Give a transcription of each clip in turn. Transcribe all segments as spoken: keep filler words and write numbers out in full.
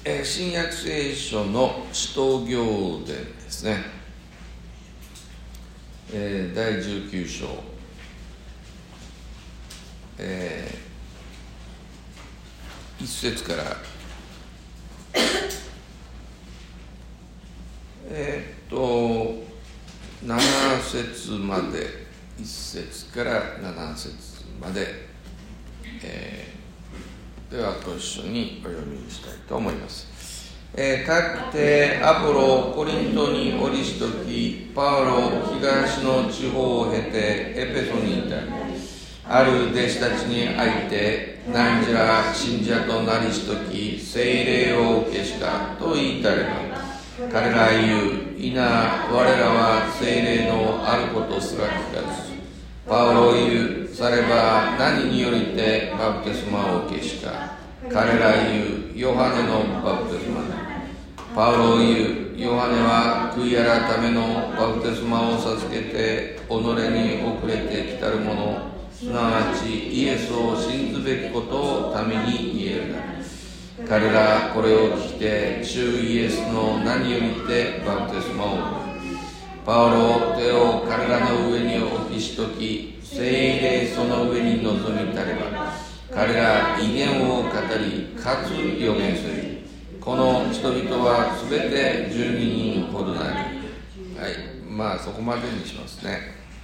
えー、新約聖書の使徒行伝ですね、えー、だいじゅうきゅう章、えー、いっ節からえー、っとなな節まで、いっ節からなな節まで、えー、ではご一緒にお読みしたいと思います。えー、かくてアポロコリントにおりしとき、パウロ東の地方を経てエペソにいた。ある弟子たちに会いて、なんじゃ信者となりしとき聖霊を受けしかと言いたれば、彼ら言う、いな我らは聖霊のあることすら聞かず。パウロ言う、されば何によりてバプテスマを受けしか。彼ら言う、ヨハネのバプテスマだ。パウロ言う、ヨハネは悔い改めのバプテスマを授けて己に遅れてきたる者、すなわちイエスを信ずべきことを民に言えるだ。彼らこれを聞いて、主イエスの名によりてバプテスマを受け、パウロ手を彼らの上に置きしとき、聖霊その上に臨みたれば、彼ら異言を語り、かつ予言する。この人々はすべてじゅうににんほどなり。はい、まあそこまでにしますね。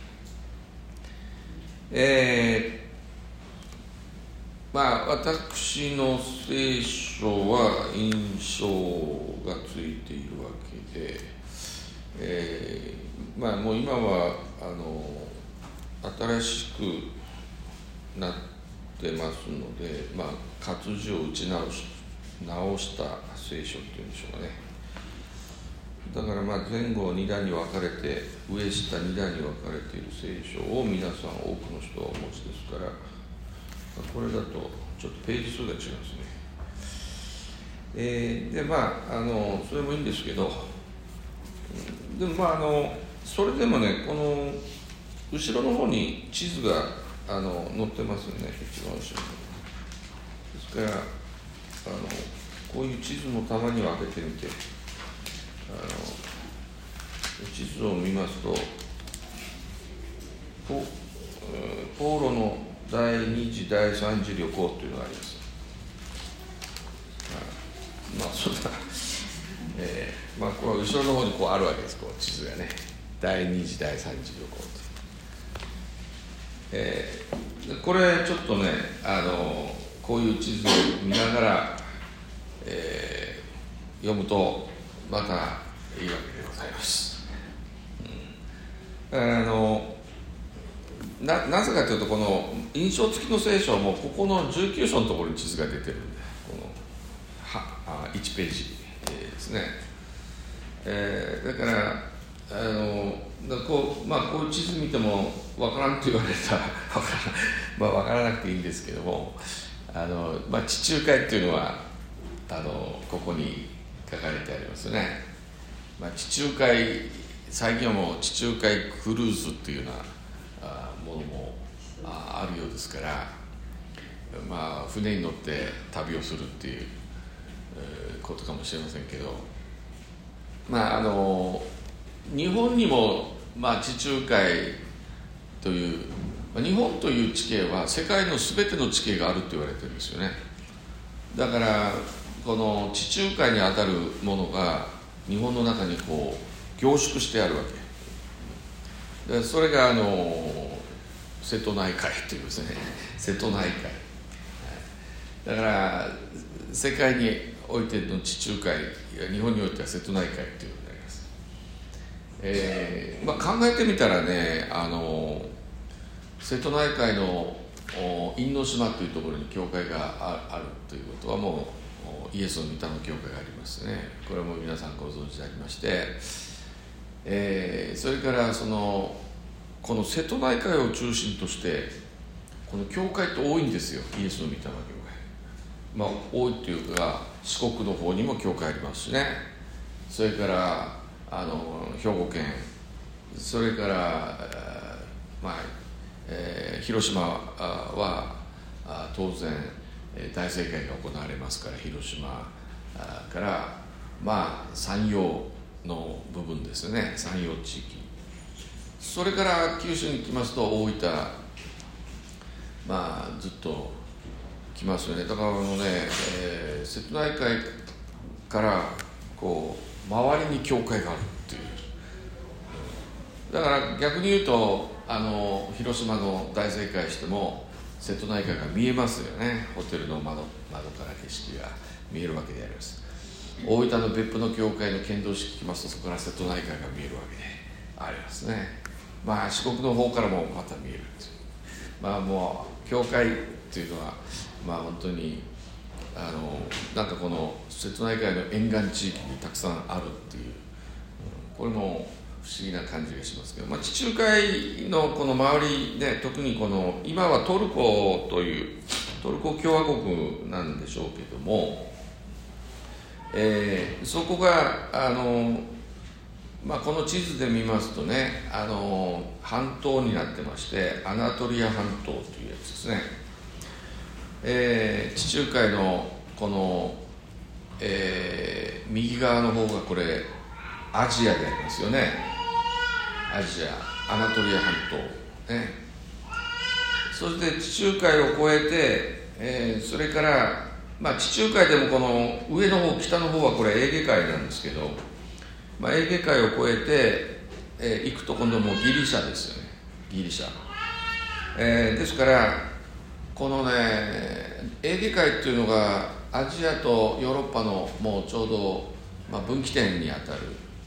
えー、まあ私の聖書は印象がついているわけで、えー、まあもう今はあの新しくなってますので、まあ活字を打ち直し直した聖書っていうんでしょうかね。だからまあ前後に段に分かれて、上下に段に分かれている聖書を皆さん多くの人はお持ちですから、これだとちょっとページ数が違いますね。えー、でまああのそれもいいんですけど、でもまああのそれでもね、この後ろの方に地図があの載ってますよね、一番後ろに。ですからあのこういう地図もたまには開けてみて、あの地図を見ますと、ポ、ポーロの第二次第三次旅行というのがあります。まあそうだ、えー、まあこれは後ろの方にこうあるわけです、こう地図がね、第二次第三次旅行と、えー、これちょっとね、あのこういう地図を見ながら、えー、読むとまたいいわけでございます。うん、あの な, なぜかというと、この印象付きの聖書もここのじゅうきゅう章のところに地図が出てるんで、このはいちページですね。えー、だからあのだこう、まあ、こういう地図見てもわからんと言われたらわから、まあ、わからなくていいんですけども、あの、まあ、地中海っていうのはあのここに書かれてありますね。まあ、地中海、最近はもう地中海クルーズっていうようなものもあるようですから、まあ、船に乗って旅をするっていうことかもしれませんけど、まああの日本にも、まあ、地中海という、まあ、日本という地形は世界の全ての地形があると言われてるんですよね。だからこの地中海にあたるものが日本の中にこう凝縮してあるわけで、それがあの瀬戸内海というんですね。瀬戸内海だから世界においての地中海、日本においては瀬戸内海ということになります。えーまあ、考えてみたらね、あの瀬戸内海の因島というところに教会があるということは、もうイエスの御霊の教会がありますね。これも皆さんご存知でありまして、えー、それからそのこの瀬戸内海を中心としてこの教会って多いんですよ、イエスの御霊の教会。まあ多いというか、四国の方にも教会ありますしね。それからあの兵庫県、それからまあ、えー、広島は当然大聖会が行われますから、広島からまあ山陽の部分ですよね、山陽地域。それから九州に来ますと大分、まあずっと来ますよね。だからあのね、えー、瀬戸内海からこう周りに教会があるっていう。だから逆に言うとあの広島の大正解しても瀬戸内海が見えますよね。ホテルの窓、窓から景色が見えるわけであります。大分の別府の教会の献堂式来ますと、そこから瀬戸内海が見えるわけでありますね。まあ四国の方からもまた見えるんですよ。まあもう教会っていうのはまあ本当にあのなんかこの瀬戸内海の沿岸地域にたくさんあるっていう、これも不思議な感じがしますけど、まあ、地中海のこの周りで、特にこの今はトルコというトルコ共和国なんでしょうけども、えー、そこがあの、まあ、この地図で見ますとね、あの半島になってまして、アナトリア半島というやつですね。えー、地中海のこの、えー、右側の方がこれアジアでありますよね。アジア、アナトリア半島、ね、そして地中海を越えて、えー、それから、まあ、地中海でもこの上の方、北の方はこれエーゲ海なんですけど、まあ、エーゲ海を越えて、えー、行くと今度もうギリシャですよね、ギリシャ、えー、ですからこのねエーゲ海っていうのがアジアとヨーロッパのもうちょうど、まあ、分岐点にあたる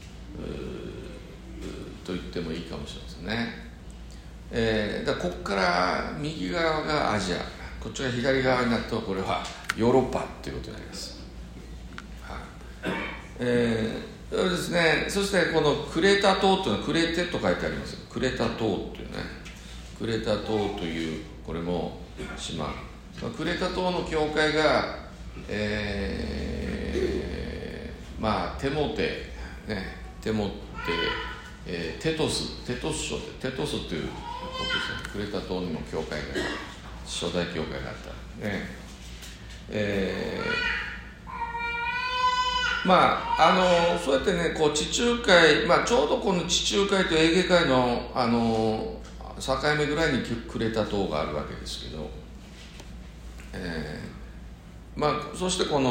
と言ってもいいかもしれませんね。えー、だからここから右側がアジア、こっちが左側になるとこれはヨーロッパということになります。はい、えー、そうですね。そしてこのクレタ島というのはクレテと書いてあります。クレタ島というね、クレタ島というこれも島、クレタ島の教会が、えー、まあテモテね、テモテえー、テトス、テトス書で、テトスということですね。クレタ島にも教会が、初代教会があったね。えー、まああのそうやってね、こう地中海、まあちょうどこの地中海とエーゲ海のあの境目ぐらいにクレタ島があるわけですけど、えー、まあそしてこの、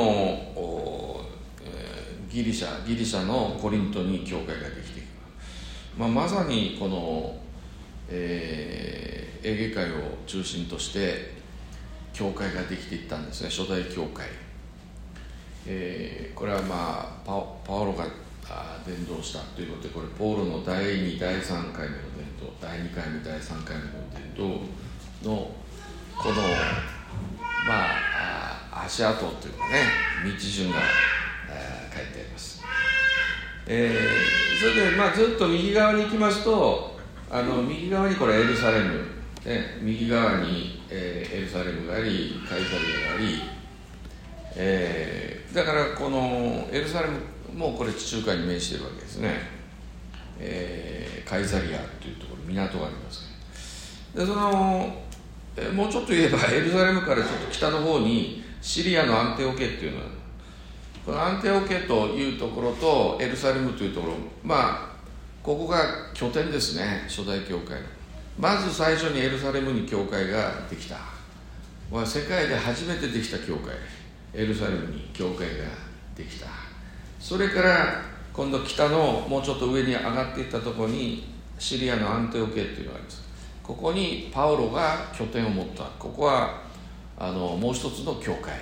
えー、ギリシャ、ギリシャのコリントに教会ができていく。まあ、まさにこの、えー、エーゲ海を中心として教会ができていったんですね、初代教会。えー、これはまあ パ, パオロが伝道したということで、これポーロのだいに、だいさんかいめの伝道、だいにかいめ、だいさんかいめの伝道のこのまあ足跡というかね、道順が書いてあります。えー、それで、まあ、ずっと右側に行きますと、あの右側にこれエルサレム、ね、右側に、えー、エルサレムがあり、カイサリアがあり、えー、だからこのエルサレムもこれ地中海に面しているわけですね。えー、カイサリアというところ、港があります。でその、えー、もうちょっと言えばエルサレムからちょっと北の方にシリアのアンテオケっていうのは、このアンテオケというところとエルサレムというところ、まあここが拠点ですね、初代教会の。まず最初にエルサレムに教会ができた。世界で初めてできた教会、エルサレムに教会ができた。それから今度北のもうちょっと上に上がっていったところにシリアのアンテオケっていうのがあります。ここにパウロが拠点を持った。ここはあのもう一つの教会、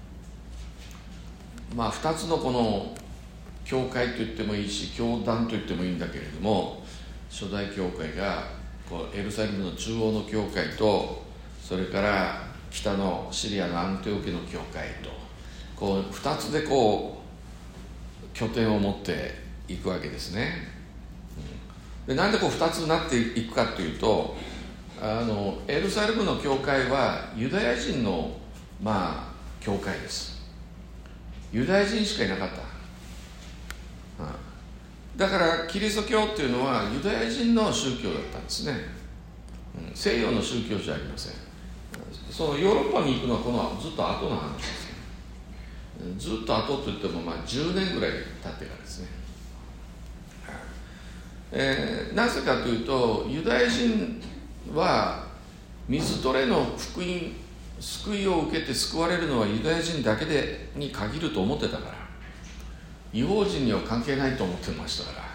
まあ、ふたつのこの教会と言ってもいいし教団と言ってもいいんだけれども、初代教会がこうエルサレムの中央の教会と、それから北のシリアのアンテオケの教会と、こうふたつでこう拠点を持っていくわけですね。でなんでこうふたつになっていくかというと、あのエルサレムの教会はユダヤ人のまあ教会です。ユダヤ人しかいなかった、うん、だからキリスト教っていうのはユダヤ人の宗教だったんですね、うん、西洋の宗教じゃありません。そのヨーロッパに行くのはこのずっと後の話です。 ずっと後といってもまあじゅうねんぐらい経ってからですね。えー、なぜかというと、ユダヤ人は水トレの福音、救いを受けて救われるのはユダヤ人だけでに限ると思ってたから、異邦人には関係ないと思ってましたから、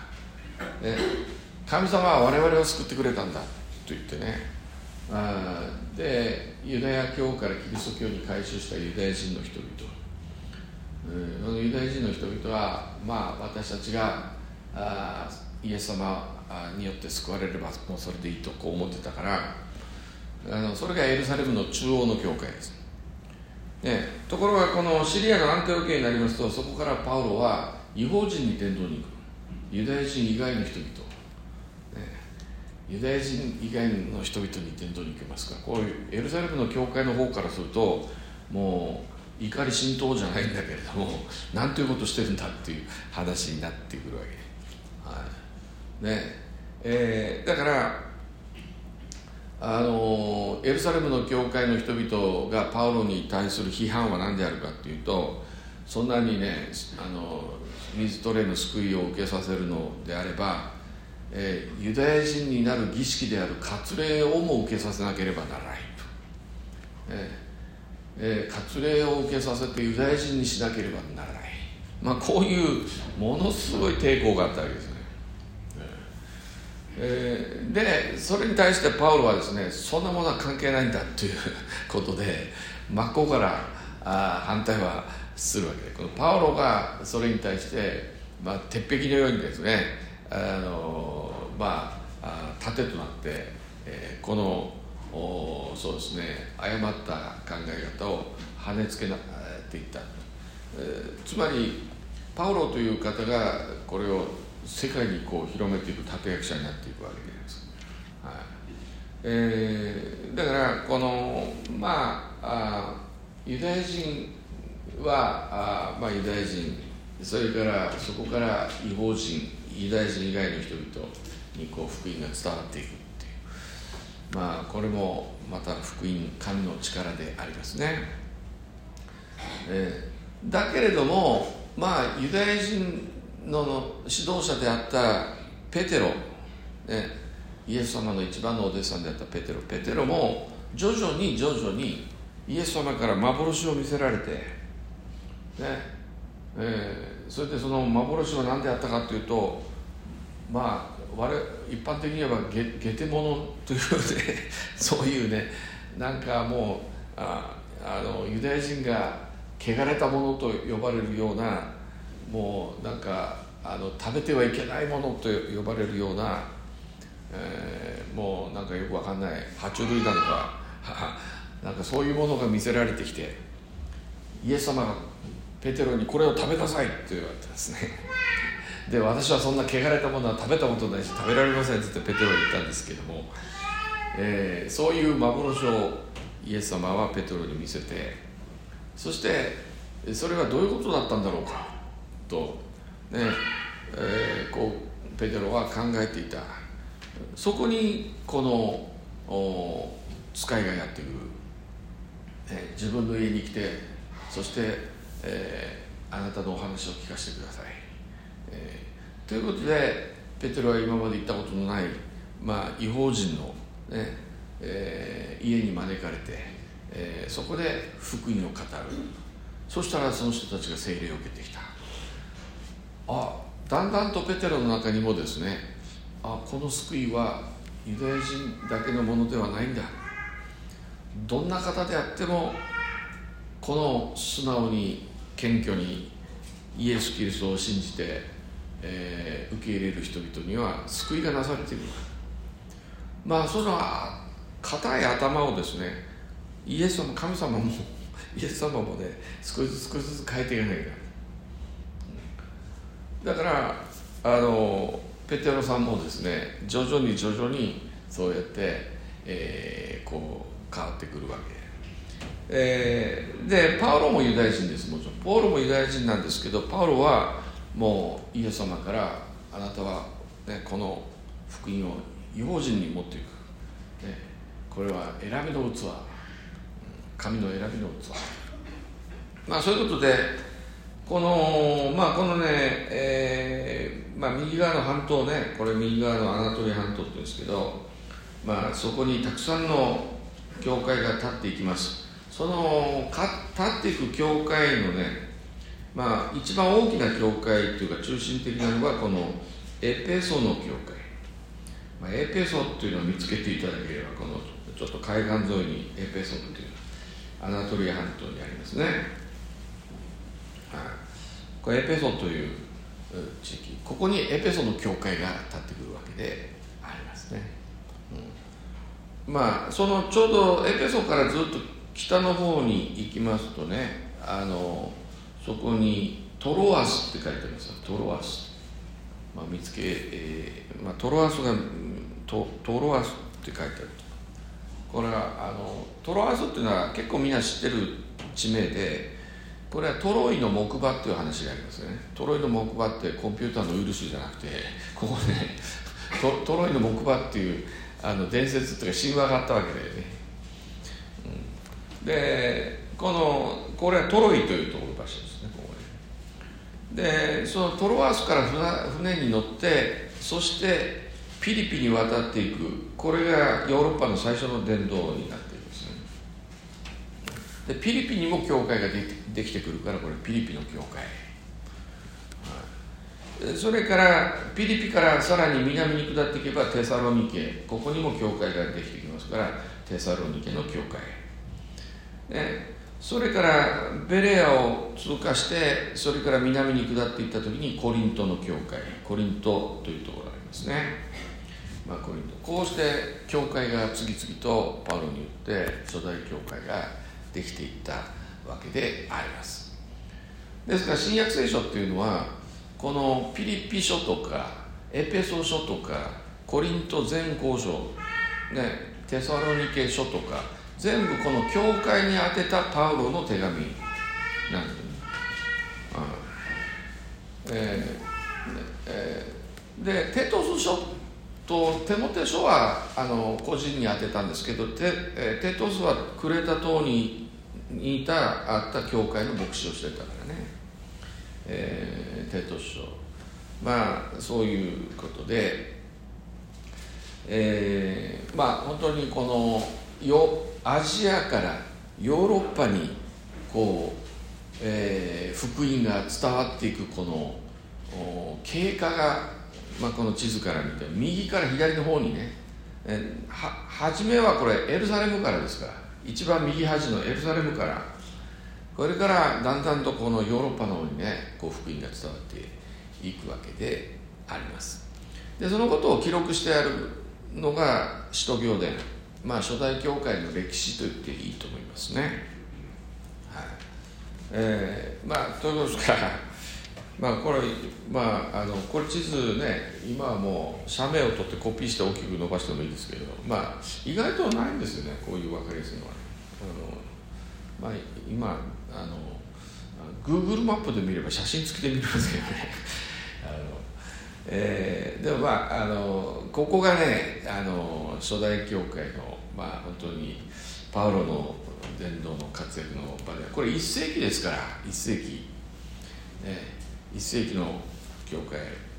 ね、神様は我々を救ってくれたんだと言ってね、あでユダヤ教からキリスト教に改宗したユダヤ人の人々、うん、ユダヤ人の人々は、まあ、私たちがあイエス様によって救われればもうそれでいいとこう思ってたから、あのそれがエルサレムの中央の教会です、ね、ところがこのシリアのアンテオケになりますと、そこからパウロは異邦人に伝道に行く、ユダヤ人以外の人々、ね、ユダヤ人以外の人々に伝道に行きますから、こういうエルサレムの教会の方からするともう怒り心頭じゃないんだけれども、なんていうことしてるんだっていう話になってくるわけ、はいねえー、だからあのエルサレムの教会の人々がパウロに対する批判は何であるかというと、そんなにねあの水トレの救いを受けさせるのであれば、えー、ユダヤ人になる儀式である割礼をも受けさせなければならないと、えーえー、割礼を受けさせてユダヤ人にしなければならない、まあ、こういうものすごい抵抗があったわけですね。えー、でそれに対してパウロはですね、そんなものは関係ないんだということで真っ向からあ反対はするわけで、このパウロがそれに対して、まあ、鉄壁のようにですね、あの、まあ、盾となって、えー、このそうですね、誤った考え方を跳ねつけなっていった、えー、つまりパウロという方がこれを世界にこう広めていく立役者になっていくわけです、はいえー、だからこのまあユダヤ人はあ、まあ、ユダヤ人、それからそこから異邦人、ユダヤ人以外の人々にこう福音が伝わっていくっていう、まあこれもまた福音、神の力でありますね、えー、だけれどもまあユダヤ人の指導者であったペテロ、ね、イエス様の一番のお弟子さんであったペテロペテロも徐々に徐々にイエス様から幻を見せられて、ねえー、それでその幻は何であったかというと、まあ我一般的に言えばゲゲテモノというねそういうね、なんかもうああのユダヤ人が汚れたものと呼ばれるような、もうなんかあの食べてはいけないものと呼ばれるような、えー、もうなんかよくわかんない爬虫類なのかなんかそういうものが見せられてきて、イエス様がペテロにこれを食べなさいって言われたんですね。で私はそんな汚れたものは食べたことないし食べられませんって言ってペテロに言ったんですけども、えー、そういう幻をイエス様はペテロに見せて、そしてそれはどういうことだったんだろうかと、ねえー、こうペテロは考えていた。そこにこの使いがやってくる、えー、自分の家に来て、そして、えー、あなたのお話を聞かせてください、えー、ということでペテロは今まで行ったことのない、まあ、異邦人の、ねえー、家に招かれて、えー、そこで福音を語る。そしたらその人たちが聖霊を受けてきた。あ、だんだんとペテロの中にもですね、あ、この救いはユダヤ人だけのものではないんだ、どんな方であってもこの素直に謙虚にイエス・キリストを信じて、えー、受け入れる人々には救いがなされている。まあその固い頭をですね、イエス様、神様もイエス様もね、少しずつ少しずつ変えていかなきゃいけない。だからあのペテロさんもですね、徐々に徐々にそうやって、えー、こう変わってくるわけ、えー、でパウロもユダヤ人です。もちろんパウロもユダヤ人なんですけど、パウロはもうイエス様からあなたは、ね、この福音を異邦人に持っていく、ね、これは選びの器、神の選びの器、まあそういうことで、 このまあこのね、えーまあ、右側の半島ね、これ右側のアナトリア半島って言うんですけど、まあ、そこにたくさんの教会が建っていきます。そのか建っていく教会のね、まあ、一番大きな教会というか中心的なのがこのエペソの教会、まあ、エペソというのを見つけていただければ、このちょっと海岸沿いにエペソというアナトリア半島にありますね。はい、これエペソという地域、ここにエペソの教会が建ってくるわけでありますね。うん、まあそのちょうどエペソからずっと北の方に行きますとね、あのそこにトロアスって書いてありますよ。トロアス、まあ、見つけ、えーまあ、トロアスがトトロアスって書いてある。これはあのトロアスっていうのは結構みんな知ってる地名で、これはトロイの木馬っていう話がありますね。トロイの木馬ってコンピューターのウイルスじゃなくて、ここね ト, トロイの木馬っていうあの伝説っていうか神話があったわけだよね。うん、でこのこれはトロイというところ場所ですね。ここででそのトロアスから 船, 船に乗って、そしてピリピに渡っていく、これがヨーロッパの最初の伝道になっているんですね。でピリピにも教会が で, できてくるから、これピリピの教会、はい、それからピリピからさらに南に下っていけばテサロニケ、ここにも教会ができてきますから、テサロニケの教会で、それからベレアを通過して、それから南に下っていった時にコリントの教会、コリントというところがありますね。まあ、コリント、こうして教会が次々とパウロによって初代教会ができていったわけであります。ですから新約聖書っていうのは、このピリピ書とかエペソ書とかコリント全交書、ね、テサロニケ書とか全部この教会に宛てたパウロの手紙なんですよね。えーえー、でテトス書とテモテ書はあの個人に宛てたんですけど、 テ, テトスはクレタ島にいたあった教会の牧師をしてたからね、えー、テトス書、まあそういうことで、えー、まあ本当にこのよアジアからヨーロッパにこう、えー、福音が伝わっていくこの経過が、まあ、この地図から見て右から左の方にね、えー、は初めはこれエルサレムからですから、一番右端のエルサレムから、これからだんだんとこのヨーロッパの方にね、こう福音が伝わっていくわけであります。でそのことを記録してあるのが使徒行伝、まあ初代教会の歴史と言っていいと思いますね。はい、えー、まあということですからまあこれ、まあ、あのこれ地図ね、今はもう写メを取ってコピーして大きく伸ばしてもいいですけど、まあ意外とないんですよね、こういう分かりやすいのは。あの、まあ、今あの Google マップで見れば写真付きで見れますけどねあの、えー、でもまああのここがね、あの初代教会のまあ本当にパウロの伝道の活躍の場で、これいっ世紀ですから、いっ世紀、ね、いっ世紀の教会、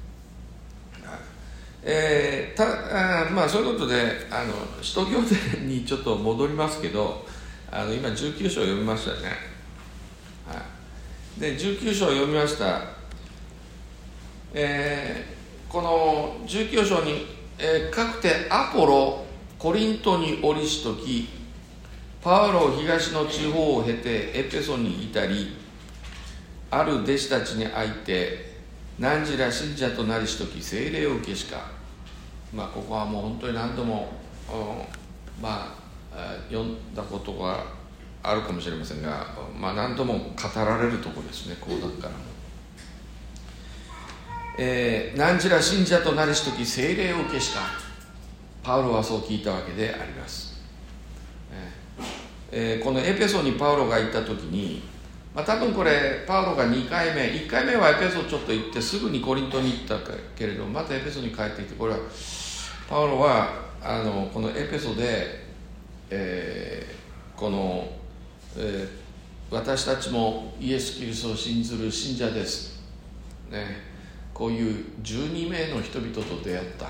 えー、たあまあそういうことで、あの使徒行伝にちょっと戻りますけど、あの今じゅうきゅう章を読みましたよね。はい、でじゅうきゅう章を読みました。えー、このじゅうきゅう章に、えー、かくてアポロコリントにおりしとき、パウロ東の地方を経てエペソに至り、ある弟子たちに会いて汝ら信者となりしとき聖霊を受けしか。まあここはもう本当に何度も、うん、まあ読んだことがあるかもしれませんが、まあ何度も語られるところですね、講談からも。えー、汝ら信者となりしとき聖霊を受けしか。パウロはそう聞いたわけであります。えー、このエペソにパウロが行った時に、まあ、多分これパウロがにかいめ、いっかいめはエペソちょっと行ってすぐにコリントに行ったけれど、またエペソに帰ってきて、これはパウロはあのこのエペソで、えー、この、えー、 私たちもイエス・キリストを信ずる信者です、ね、こういうじゅうにめいの人々と出会った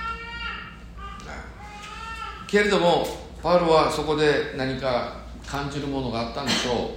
けれども、パウロはそこで何か感じるものがあったんでしょう。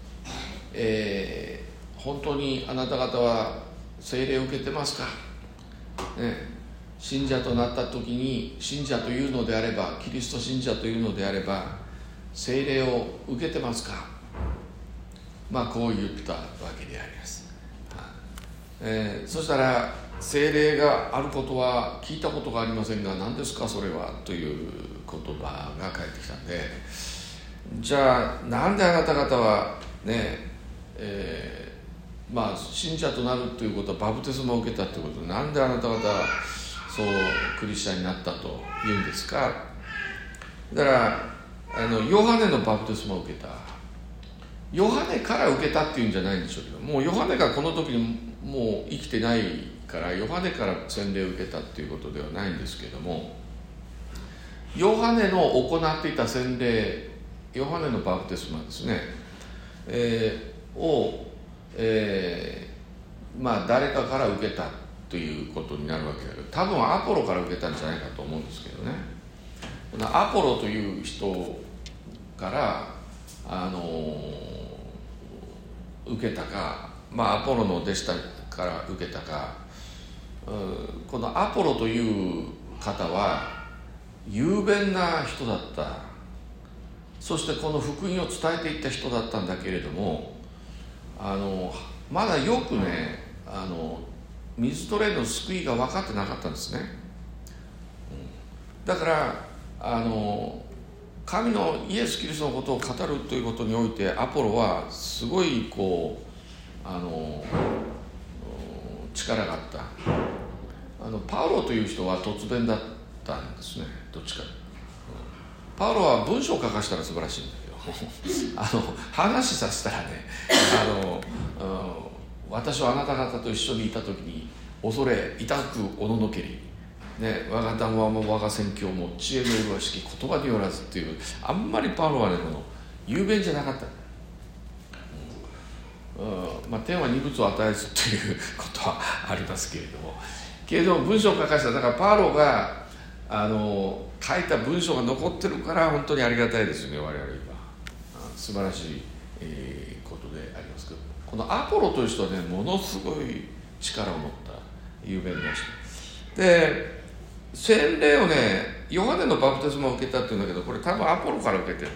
えー、本当にあなた方は聖霊を受けてますか、ね、信者となった時に、信者というのであれば、キリスト信者というのであれば聖霊を受けてますか。まあこう言ったわけであります、えー、そしたら、聖霊があることは聞いたことがありませんが、何ですかそれはという言葉が返ってきたんで、じゃあなんであなた方はね、えー、まあ信者となるということはバプテスマを受けたということで、なんであなた方はそうクリスチャンになったというんですか。だからあのヨハネのバプテスマを受けた、ヨハネから受けたっていうんじゃないんでしょうけど、もうヨハネがこの時にもう生きてないからヨハネから洗礼を受けたっていうことではないんですけども、ヨハネの行っていた洗礼、ヨハネのバプテスマですね、えー、を、えー、まあ誰かから受けたということになるわけだけど、多分アポロから受けたんじゃないかと思うんですけどね。このアポロという人からあのー、受けたか、まあアポロの弟子から受けたか、このアポロという方は雄弁な人だった。そしてこの福音を伝えていった人だったんだけれども、あのまだよくね、あの水と霊の救いが分かってなかったんですね。だからあの神のイエス・キリストのことを語るということにおいて、アポロはすごいこうあの力があった。あのパウロという人は突然だったんですね、どっちか。パウロは文章を書かしたら素晴らしいんだけどあの話させたらね、あの、うん、私はあなた方と一緒にいた時に恐れ痛くおののけり、ね、我が談話も我が宣教も知恵の麗しき言葉によらずっていう、あんまりパウロはねこの雄弁じゃなかった。うん、まあ、天は二物を与えずということはありますけれども、けれども文章を書かせた、だからパウロがあの書いた文章が残ってるから本当にありがたいですよね、我々は。素晴らしい、えー、ことでありますけど、このアポロという人はね、ものすごい力を持った雄弁な人で、洗礼をね、ヨハネのバプテスマを受けたっていうんだけど、これ多分アポロから受けてる、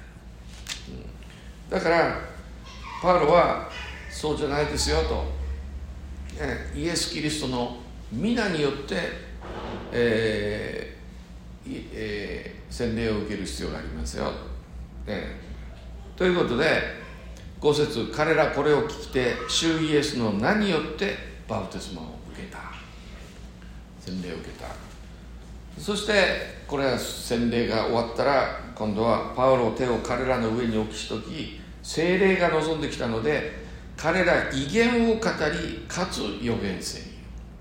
うん、だからパウロはそうじゃないですよと、イエス・キリストの皆によって、えーえー、洗礼を受ける必要がありますよ、ね、ということでご節、彼らこれを聞きて主イエスの名によってバプテスマを受けた、洗礼を受けた。そしてこれは洗礼が終わったら、今度はパウロ手を彼らの上に置きしとき、聖霊が望んできたので彼ら異言を語り、かつ預言せに、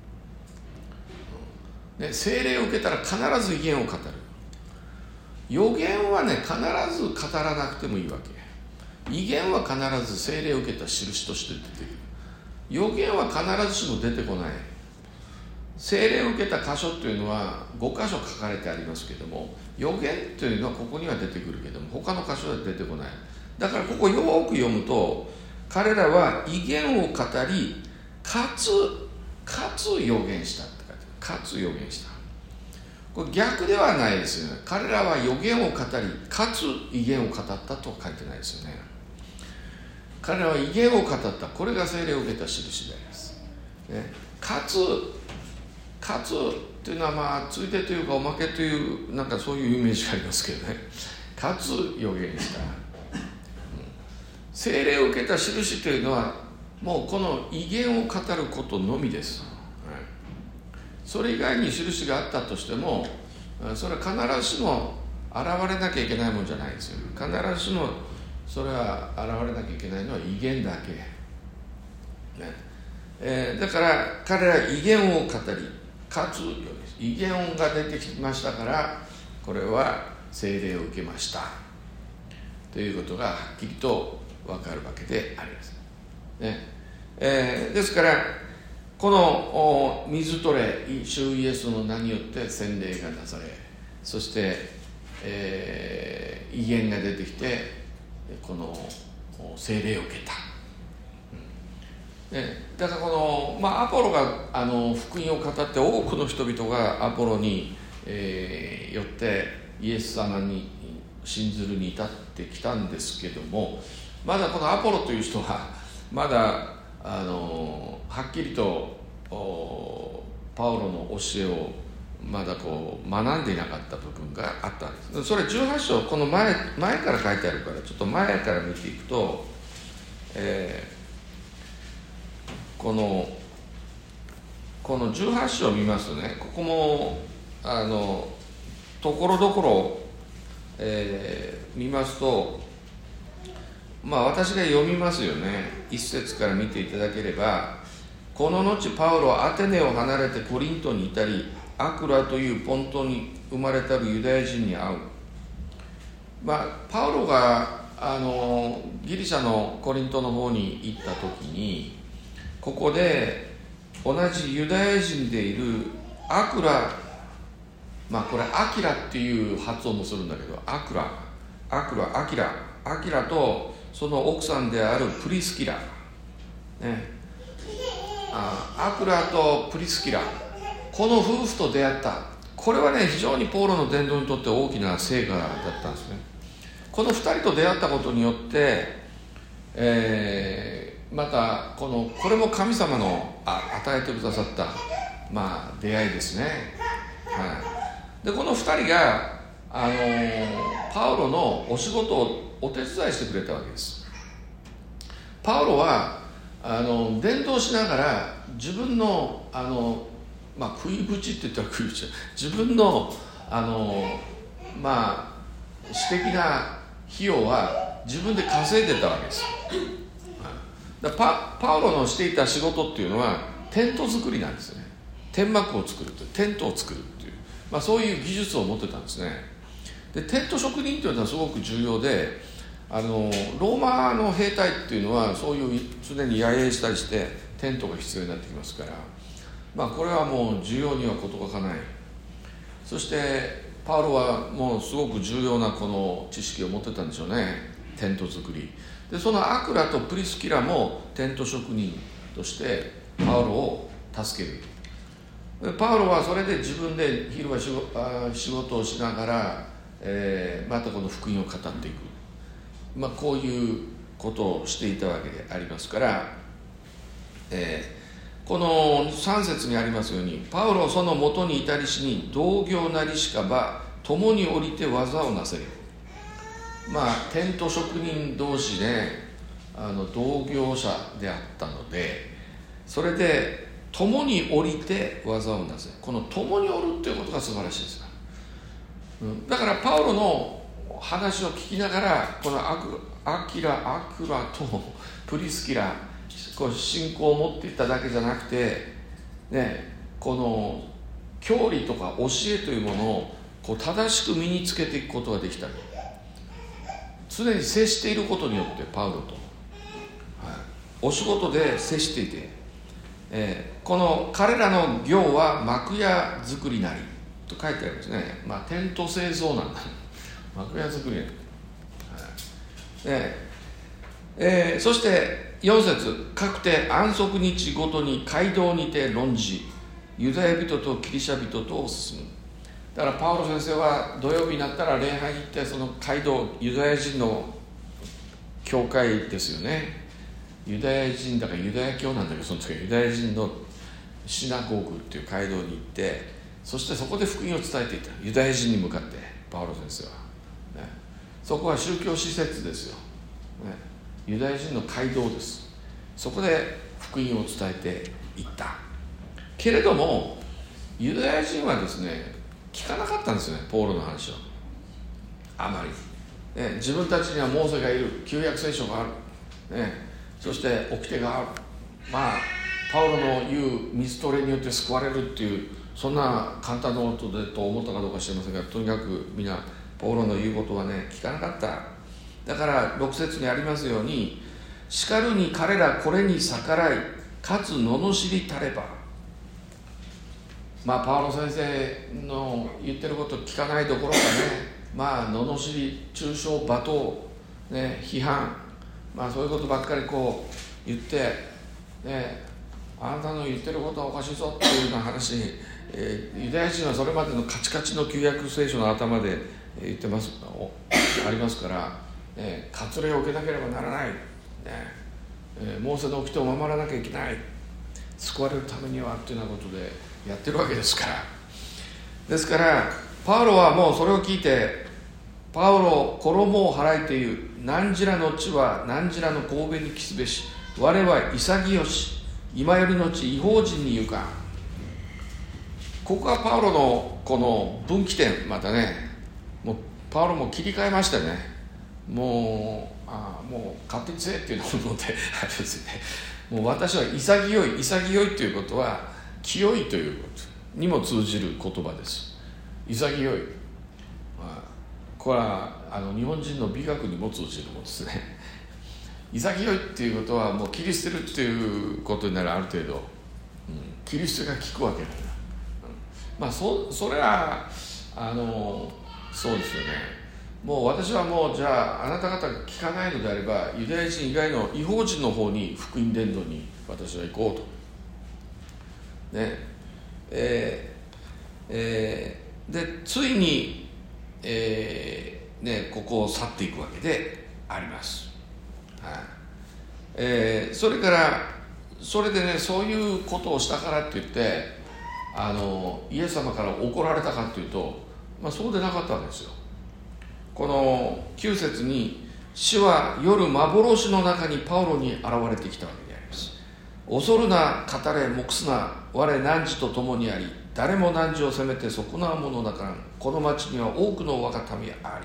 ね、聖霊を受けたら必ず異言を語る。預言はね、必ず語らなくてもいいわけ。異言は必ず聖霊を受けた印として出てくる。預言は必ずしも出てこない。聖霊を受けた箇所というのはご箇所書かれてありますけども、預言というのはここには出てくるけども他の箇所は出てこない。だからここよく読むと、彼らは異言を語り、かつかつ預言したって書いてある。かつ預言した。これ逆ではないですよね。彼らは預言を語り、かつ異言を語ったと書いてないですよね。彼らは異言を語った。これが聖霊を受けた印であります。ね、かつかつというのは、まあついでというかおまけという、なんかそういうイメージがありますけどね。かつ預言した。聖霊を受けた印というのはもうこの異言を語ることのみです。それ以外に印があったとしても、それは必ずしも現れなきゃいけないもんじゃないですよ。必ずしもそれは現れなきゃいけないのは異言だけ、ねえー、だから彼ら異言を語り、かつ異言が出てきましたから、これは聖霊を受けましたということがはっきりと分かるわけであります、ねえー、ですからこの水取れ主イエスの名によって洗礼がなされ、そして、えー、威厳が出てきてこの聖霊を受けた、うんね、だからこの、まあ、アポロがあの福音を語って多くの人々がアポロに、えー、よってイエス様に信ずるに至ってきたんですけども、まだこのアポロという人はまだあのはっきりとパウロの教えをまだこう学んでいなかった部分があったんです。それじゅうはち章、この 前, 前から書いてあるからちょっと前から見ていくと、えー、このこのじゅうはち章を見ますとね、ここもあのところどころ、えー、見ますと、まあ私が読みますよね。一節から見ていただければ、この後パウロはアテネを離れてコリントに至り、アクラというポントに生まれたるユダヤ人に会う。まあパウロがあのギリシャのコリントの方に行った時に、ここで同じユダヤ人でいるアクラ、まあこれアキラっていう発音もするんだけど、アクラアクラアキラアキラとその奥さんであるプリスキラ、ね、あアクラとプリスキラ、この夫婦と出会った。これはね、非常にポーロの伝道にとって大きな成果だったんですね。このふたりと出会ったことによって、えー、またこのこれも神様のあ与えてくださった、まあ、出会いですね、はい、でこのふたりが、あのー、パウロのお仕事をお手伝いしてくれたわけです。パウロはあの伝道しながら自分のあのまあ、食いぶちって言ったら食いぶち、自分のあのまあ私的な費用は自分で稼いでたわけです。だパパウロのしていた仕事っていうのはテント作りなんですよね。天幕を作るという、テントを作るっていう、まあ、そういう技術を持ってたんですね。でテント職人というのはすごく重要で、あのローマの兵隊っていうのはそういう常に野営したりしてテントが必要になってきますから、まあ、これはもう重要には事欠かない。そしてパウロはもうすごく重要なこの知識を持ってたんでしょうね、テント作りで。そのアクラとプリスキラもテント職人としてパウロを助ける。でパウロはそれで自分で昼は仕事をしながら、えー、またこの福音を語っていく、まあ、こういうことをしていたわけでありますから、えーこのさん節にありますように、パウロその元に至りしに同業なりしかば共に降りて技をなせる。まあテント職人同士であの同業者であったので、それで共に降りて技をなせる。この共におるっていうことが素晴らしいです、うん、だからパウロの話を聞きながら、このアクアキラアクラとプリスキラ、こう信仰を持っていっただけじゃなくて、ね、この教理とか教えというものをこう正しく身につけていくことができたり、常に接していることによってパウロと、はい、お仕事で接していて、えー、この彼らの業は幕屋作りなりと書いてあるんですね。まあテント製造なんだ幕屋作りなり、はい、ねえー、そしてよん節、かくて安息日ごとに街道にて論じ、ユダヤ人とギリシャ人とを進む。だからパウロ先生は土曜日になったら礼拝に行って、その街道、ユダヤ人の教会ですよね。ユダヤ人だからユダヤ教なんだけど、その時ユダヤ人のシナゴーグっていう街道に行って、そしてそこで福音を伝えていた。ユダヤ人に向かってパウロ先生は、ね、そこは宗教施設ですよ、ね、ユダヤ人の街道です。そこで福音を伝えていったけれども、ユダヤ人はですね、聞かなかったんですよね、ポールの話をあまり、ね、自分たちにはモーセがいる、旧約聖書がある、ね、そして掟がある、まあパウロの言う水トレによって救われるっていう、そんな簡単なことでと思ったかどうか知りませんが、とにかくみんなポーロの言うことはね、聞かなかった。 だからろく節にありますように、しかるに彼らこれに逆らいかつ罵りたれば、まあパウロ先生の言ってること聞かないどころかね、まあ罵り、中傷、罵倒、ね、批判、まあそういうことばっかりこう言って、ね、あなたの言ってることはおかしいぞっていうような話に、えー、ユダヤ人はそれまでのカチカチの旧約聖書の頭で言ってますありますから、ね、割礼を受けなければならない、ねえー、モーセの掟を守らなきゃいけない、救われるためにはっていうようなことでやってるわけですから。ですからパウロはもうそれを聞いて、パウロ衣を払いていう何時らの地は何時らの神戸に帰すべし、我は潔し今よりのち異邦人に言うか。ここがパウロのこの分岐点。またね、もうパウロも切り替えましたね。もうあもう勝手にせえっていうのであれですね、もう私は潔い潔いということは清いということにも通じる言葉です。潔い、まあ、これはあの日本人の美学にも通じるものですね。潔いっていうことはもう切り捨てるっていうことになる。ある程度、うん、切り捨てが効くわけだから、うん、まあ そ, それはあのそうですよね。もう私はもうじゃああなた方が聞かないのであればユダヤ人以外の異邦人の方に福音伝道に私は行こうとねえーえー、でついに、えーね、ここを去っていくわけであります、はいえー、それからそれでね、そういうことをしたからって言ってあのイエス様から怒られたかっていうと、まあ、そうでなかったわけですよ。このきゅう節に、主は夜幻の中にパウロに現れてきたわけであります。恐るな、語れ、黙すな、我汝と共にあり、誰も汝を責めて損なうものだから、この町には多くの我が民あ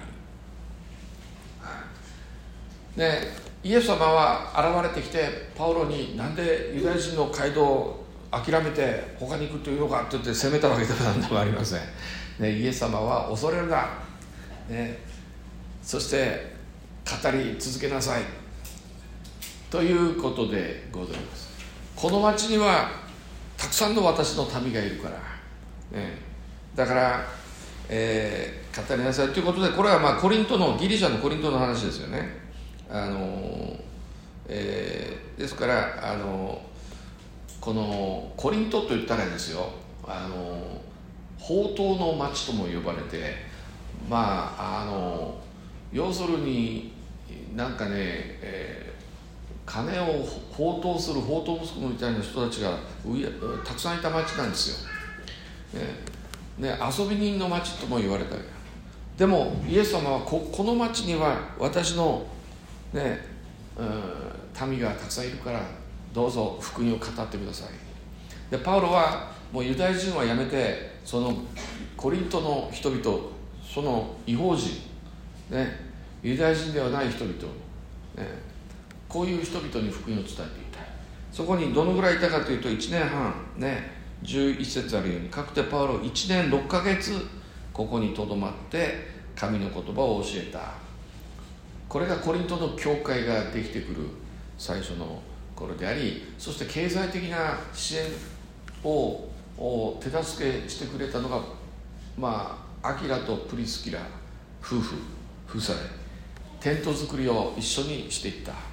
り。ね、イエス様は現れてきてパウロに、なんでユダヤ人の街道を諦めて他に行くというのかって言って責めたわけでは何でもありません、ね、イエス様は恐れるな、ね、そして語り続けなさいということでございます。この町にはたくさんの私の民がいるから、ね、だから、えー、語りなさいということで、これはまあコリントのギリシャのコリントの話ですよね。あの、えー、ですからあのこのコリントと言ったらですよ、あの宝刀の町とも呼ばれて、まああの要するになんかね、えー、金を宝刀する宝刀息子みたいな人たちがたくさんいた町なんですよ、ねね、遊び人の町とも言われた。でもイエス様は こ, この町には私の、ね、うん、民がたくさんいるからどうぞ福音を語ってください。でパウロはもうユダヤ人はやめて、そのコリントの人々、その異邦人、ね、ユダヤ人ではない人々、ね、こういう人々に福音を伝えていたい。そこにどのぐらいいたかというといちねんはん、ね、じゅういち節あるように、かくてパウロいちねんろっかげつここにとどまって神の言葉を教えた。これがコリントの教会ができてくる最初の頃であり、そして経済的な支援を手助けしてくれたのが、まあアキラとプリスキラ夫婦夫妻、テント作りを一緒にしていった、ね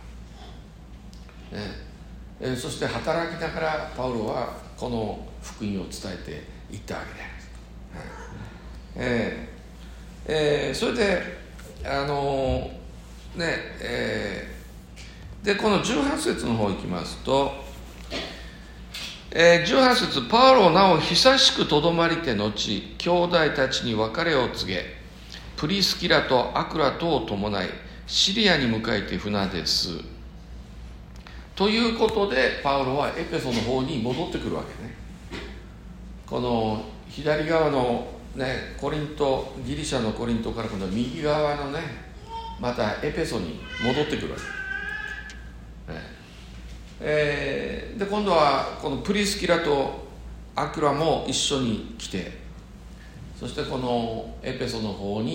えー、そして働きながらパウロはこの福音を伝えていったわけであります、えーえー、それであのー、ねえー、でこのじゅうはち節の方行きますと、えー、じゅうはち節、パウロなお久しくとどまりて後、兄弟たちに別れを告げ、プリスキラとアクラとを伴いシリアに向かいて船ですということで、パウロはエペソの方に戻ってくるわけね。この左側の、ね、コリント、ギリシャのコリントから今度右側のね、またエペソに戻ってくるわけ、ねえー、で今度はこのプリスキラとアクラも一緒に来て、そしてこのエペソの方に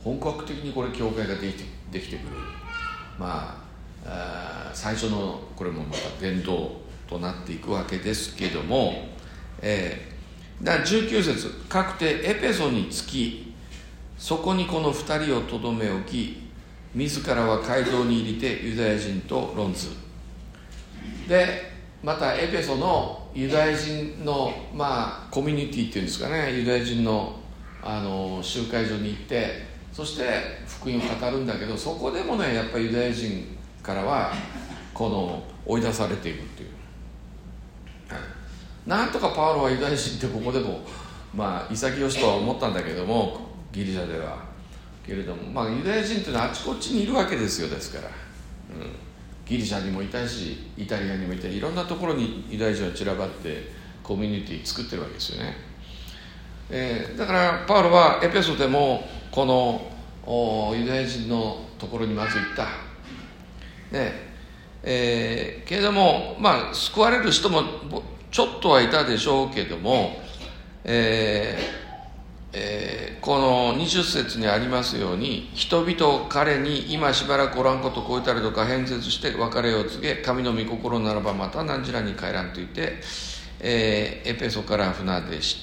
本格的にこれ教会ができて、できてくる、まあ、あ最初のこれもまた伝道となっていくわけですけども、えー、だからじゅうきゅう節、かくてエペソに着き、そこにこの二人をとどめ置き、自らは街道に入りてユダヤ人と論ず。でまたエペソのユダヤ人の、まあ、コミュニティっていうんですかね、ユダヤ人の、あの集会所に行って、そして福音を語るんだけど、そこでもねやっぱりユダヤ人からはこの追い出されていくっていう、はい、なんとかパウロはユダヤ人ってここでもまあ潔しとは思ったんだけども、ギリシャではけれども、まあ、ユダヤ人っていうのはあちこちにいるわけですよ。ですから、うん、ギリシャにもいたし、イタリアにもいて、いろんなところにユダヤ人は散らばってコミュニティ作ってるわけですよね。えー、だからパウロはエペソでもこのユダヤ人のところにまず行った、ねえー、けれども、まあ、救われる人もちょっとはいたでしょうけども、えーえー、このにじゅっ節にありますように、人々を彼に今しばらくおらんことこういたりとか変節して別れを告げ、神の御心ならばまた何時らに帰らんと言って、えー、エペソから船出して、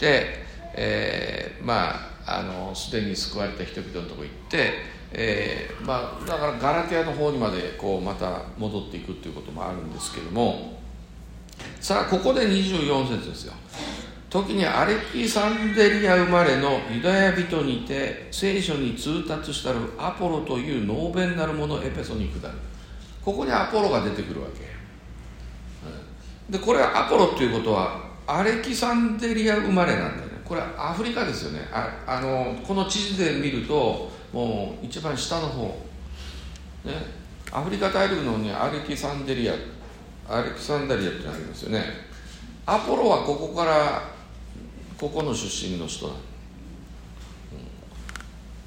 えー、まああのすでに救われた人々のところに行って、えーまあ、だからガラテヤの方にまでこうまた戻っていくということもあるんですけども、さあここでにじゅうよん節ですよ。時にアレキサンデリア生まれのユダヤ人にて聖書に通達したるアポロという能弁なる者エペソに下る。ここにアポロが出てくるわけで、これはアポロということはアレキサンデリア生まれなんだよね。これはアフリカですよね。 あ, あのこの地図で見るともう一番下の方、ね、アフリカ大陸の方にアレキサンデリアアレキサンダリアってありますよね。アポロはここからここの出身の人だ、うん、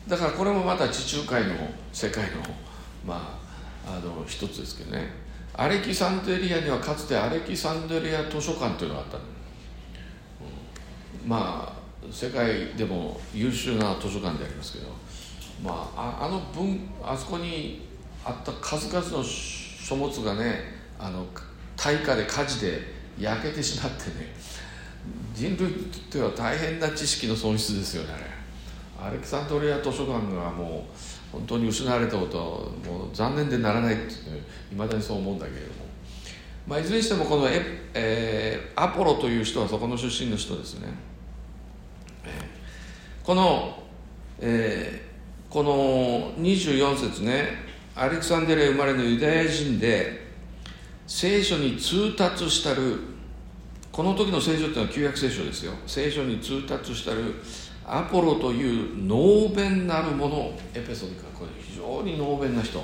だからこれもまた地中海の世界のまああの一つですけどね。アレキサンドリアにはかつてアレキサンドリア図書館というのがあったの、うん、まあ世界でも優秀な図書館でありますけど、まあ あ, あの文あそこにあった数々の書物がね、あの大火で火事で焼けてしまってね、人類にとっては大変な知識の損失ですよね。アレキサンドリア図書館がもう本当に失われたことはもう残念でならないっていまだにそう思うんだけれども、まあ、いずれにしてもこのエ、えー、アポロという人はそこの出身の人ですね。えー、この、えー、このにじゅうよん節ね、アレキサンドリア生まれのユダヤ人で聖書に通達したる、この時の聖書というのは旧約聖書ですよ。聖書に通達したるアポロという能弁なるもの、エペソに書く、これ非常に能弁な人、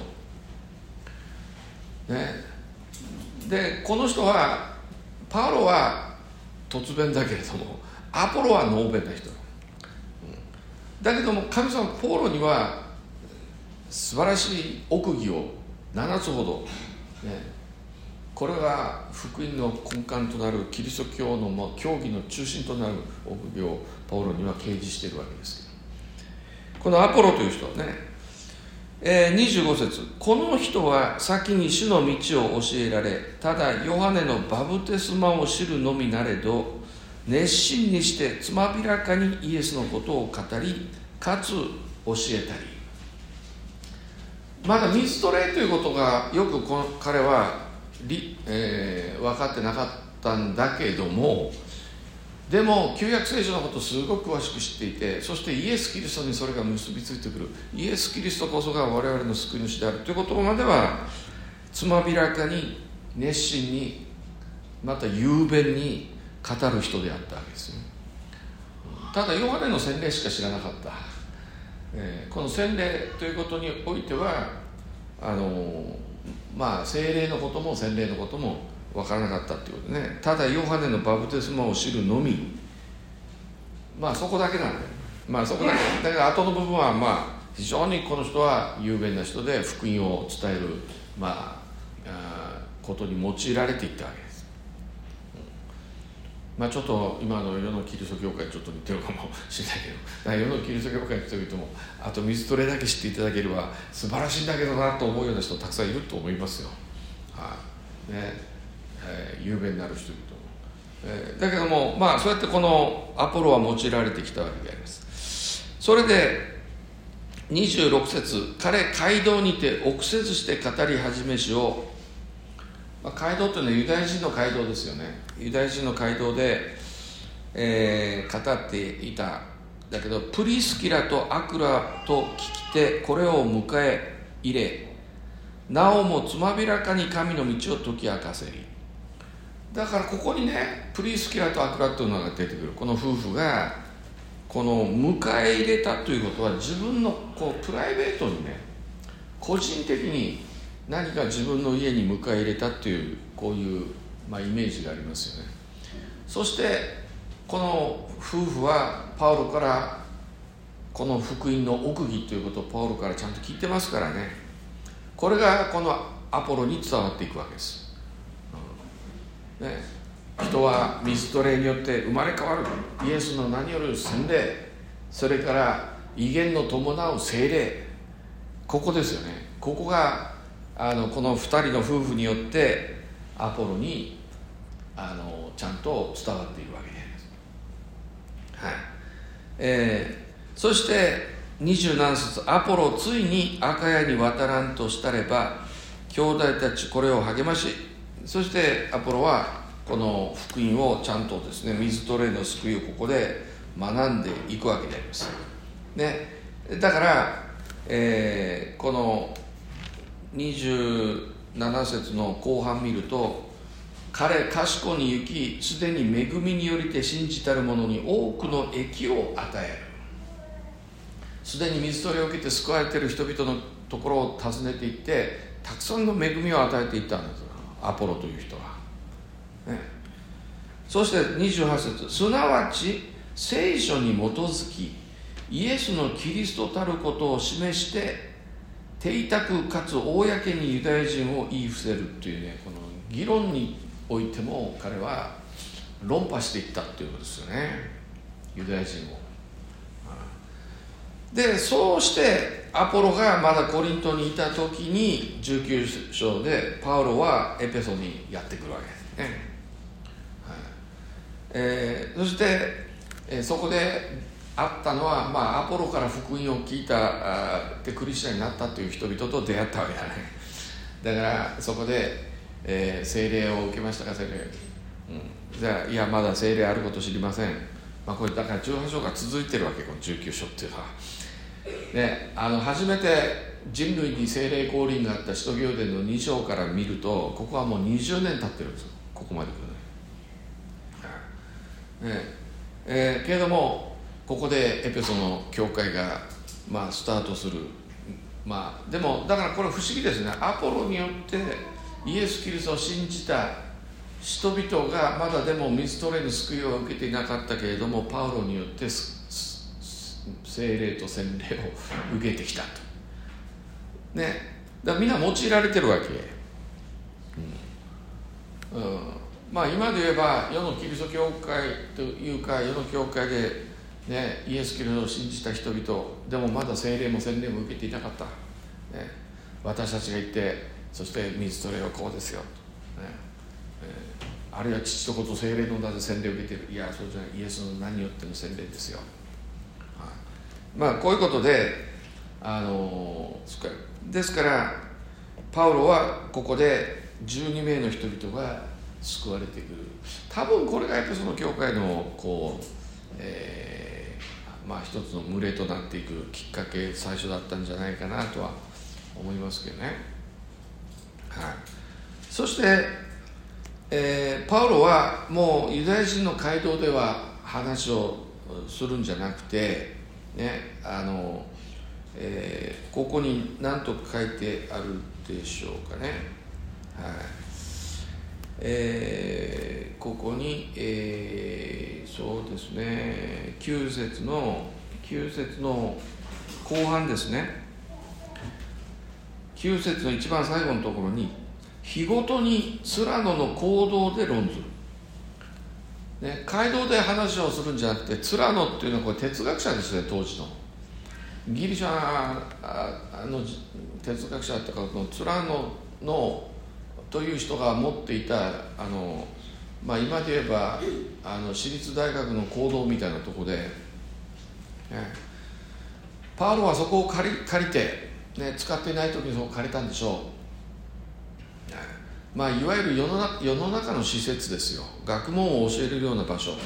ね、でこの人はパウロは突弁だけれどもアポロは能弁な人、うん、だけども神様ポーロには素晴らしい奥義をななつほど、ね、これが福音の根幹となるキリスト教のまあ教義の中心となる奥義をパウロには掲示しているわけですけど、このアポロという人はね、えー、にじゅうご節、この人は先に主の道を教えられ、ただヨハネのバプテスマを知るのみなれど、熱心にしてつまびらかにイエスのことを語り、かつ教えたり、まだミストレイということがよくこの彼はえー、分かってなかったんだけども、でも旧約聖書のことをすごく詳しく知っていて、そしてイエス・キリストにそれが結びついてくる、イエス・キリストこそが我々の救い主であるということまではつまびらかに熱心にまた雄弁に語る人であったわけですよ。ただヨハネの洗礼しか知らなかった、えー、この洗礼ということにおいてはあのまあ聖霊のことも洗礼のことも分からなかったということでね、ただヨハネのバプテスマを知るのみ、まあそこだけなんだよ。まあそこだけだけど、後の部分はまあ非常にこの人は雄弁な人で福音を伝える、まあ、あことに用いられていったわけです。 まあ、ちょっと今の世のキリスト教会ちょっと似てるかもしれないけど、だから世のキリスト教会の人々もあと水トレだけ知っていただければ素晴らしいんだけどなと思うような人たくさんいると思いますよ、はあねえー、有名になる人々も、えー、だけどもまあそうやってこのアポロは用いられてきたわけであります。それでにじゅうろく節、彼街道にて臆せずして語り始めしを、まあ、街道というのはユダヤ人の街道ですよね。ユダヤ人の街道で、えー、語っていた。だけどプリスキラとアクラと聞きてこれを迎え入れ、なおもつまびらかに神の道を解き明かせり。だからここにねプリスキラとアクラというのが出てくる。この夫婦がこの迎え入れたということは自分のこうプライベートにね個人的に何か自分の家に迎え入れたというこういう、まあ、イメージがありますよね。そしてこの夫婦はパウロからこの福音の奥義ということをパウロからちゃんと聞いてますからね、これがこのアポロに伝わっていくわけです、うんね、人は水トレによって生まれ変わる。イエスの名による洗礼、それから威厳の伴う聖霊、ここですよね。ここがあのこのふたりの夫婦によってアポロにあのちゃんと伝わっているわけです、はいえー、そしてにじゅうなな節、アポロついにアカヤに渡らんとしたれば兄弟たちこれを励まし、そしてアポロはこの福音をちゃんとですね水トレの救いをここで学んでいくわけであります、ね、だから、えー、このにじゅうなな節の後半見ると、彼賢に行きすでに恵みによりて信じたる者に多くの益を与える。すでに水トレを受けて救われている人々のところを訪ねていってたくさんの恵みを与えていったんです、アポロという人は、ね、そしてにじゅうはち節、すなわち聖書に基づきイエスのキリストたることを示して邸宅かつ公にユダヤ人を言い伏せるというね、この議論においても彼は論破していったということですよね、ユダヤ人を。でそうしてアポロがまだコリントにいた時にじゅうきゅう章でパウロはエペソにやってくるわけですね、はいえー、そして、えー、そこであったのは、まあ、アポロから福音を聞いたでクリスチャンになったという人々と出会ったわけだね。だからそこで、えー、聖霊を受けましたか、聖霊、うん、じゃあいやまだ聖霊あること知りません、まあ、これだからじゅうはち章が続いてるわけ、このじゅうきゅう章っていうのは、ね、あの初めて人類に聖霊降臨があった使徒行伝のに章から見ると、ここはもうにじゅうねん経ってるんですよ、ここまで来るね、ねえー、けれどもここでエペソの教会が、まあ、スタートする、まあ、でもだからこれ不思議ですね。アポロによってイエス・キリストを信じた人々がまだでも水トレの救いを受けていなかったけれども、パウロによって聖霊と洗礼を受けてきたと、ね、だからみんな用いられてるわけ、うんうん、まあ今で言えば世のキリスト教会というか世の教会でね、イエス・キリストを信じた人々でもまだ聖霊も洗礼も受けていなかった、ね、私たちが言ってそして水トレはこうですよ、ねえー、あるいは父と子と聖霊の名で洗礼を受けている、いやそうじゃない、イエスの名によっての洗礼ですよ、はい、まあこういうことであのですからパウロはここでじゅうに名の人々が救われてくる。多分これがやっぱりその教会のこう、えーまあ、一つの群れとなっていくきっかけ最初だったんじゃないかなとは思いますけどね、はい、そして、えー、パウロはもうユダヤ人の街道では話をするんじゃなくて、ね、あの、えー、ここに何と書いてあるでしょうかね、はいえー、ここに、えー、そうですねきゅう節のきゅう節の後半ですね、きゅう節の一番最後のところに日ごとにスラノの行動で論ずる、 ね、街道で話をするんじゃなくて、ツラノっていうのはこれ哲学者ですね、当時のギリシャの哲学者だったか、このツラノのという人が持っていたあの、まあ、今で言えばあの私立大学の講堂みたいなところで、ね、パウロはそこを借り、借りて、ね、使っていない時にそこを借りたんでしょう、ね、まあ、いわゆる世の中、世の中の施設ですよ。学問を教えるような場所、はい、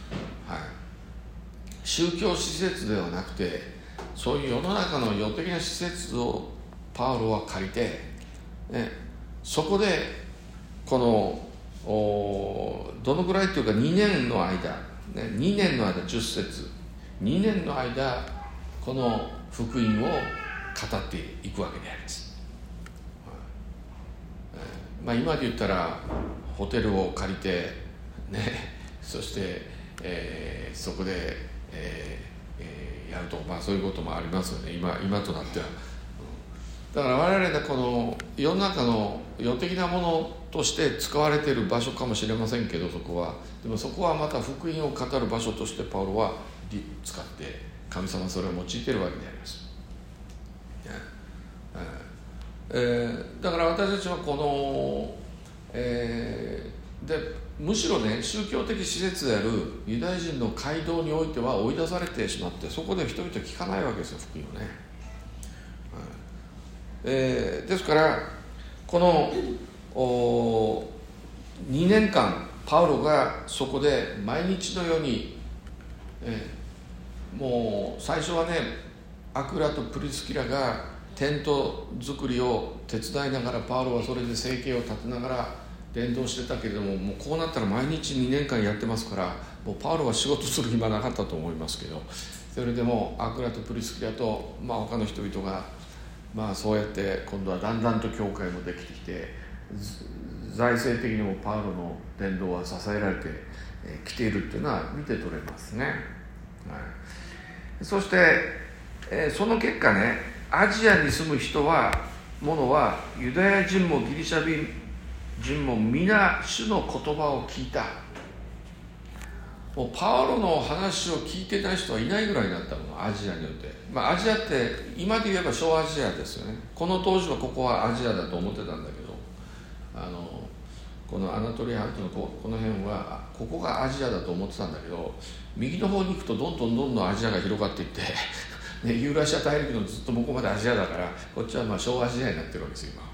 宗教施設ではなくて、そういう世の中の世的な施設をパウロは借りて、ね、そこでこのどのぐらいというかにねんの間、ね、にねんの間じゅっ節にねんの間この福音を語っていくわけであります、まあ、今で言ったらホテルを借りて、ね、そして、えー、そこで、えーえー、やると、まあ、そういうこともありますよね、 今, 今となっては。だから我々がこの世の中の世的なものとして使われている場所かもしれませんけど、そこはでもそこはまた福音を語る場所としてパウロは使って神様はそれを用いているわけであります、えー、だから私たちはこの、えー、でむしろね、宗教的施設であるユダヤ人の街道においては追い出されてしまって、そこで人々は聞かないわけですよ、福音をね、えー、ですからこのにねんかんパウロがそこで毎日のように、えー、もう最初はね、アクラとプリスキラがテント作りを手伝いながら、パウロはそれで生計を立てながら伝道してたけれども、もうこうなったら毎日にねんかんやってますから、もうパウロは仕事する暇なかったと思いますけど、それでもアクラとプリスキラと、まあ、他の人々が、まあ、そうやって今度はだんだんと教会もできてきて、財政的にもパウロの伝道は支えられてきているっていうのは見て取れますね、はい、そして、えー、その結果ね、アジアに住む人はものはユダヤ人もギリシャ人も皆主の言葉を聞いた。もうパウロの話を聞いてない人はいないぐらいだったの、アジアにおいて。まあ、アジアって今で言えば小アジアですよね。この当時はここはアジアだと思ってたんだけど、あのこのアナトリア半島の こ, この辺はここがアジアだと思ってたんだけど、右の方に行くとどんどんどんどんアジアが広がっていってね、ユーラシア大陸のずっと向こうまでアジアだから、こっちはまあ小アジアになってるわけですよ今、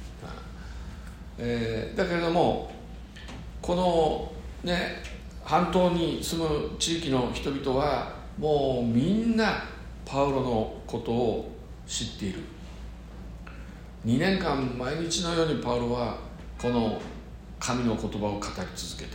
えー、だけれどもこのね半島に住む地域の人々はもうみんなパウロのことを知っている。にねんかん毎日のようにパウロはこの神の言葉を語り続けた、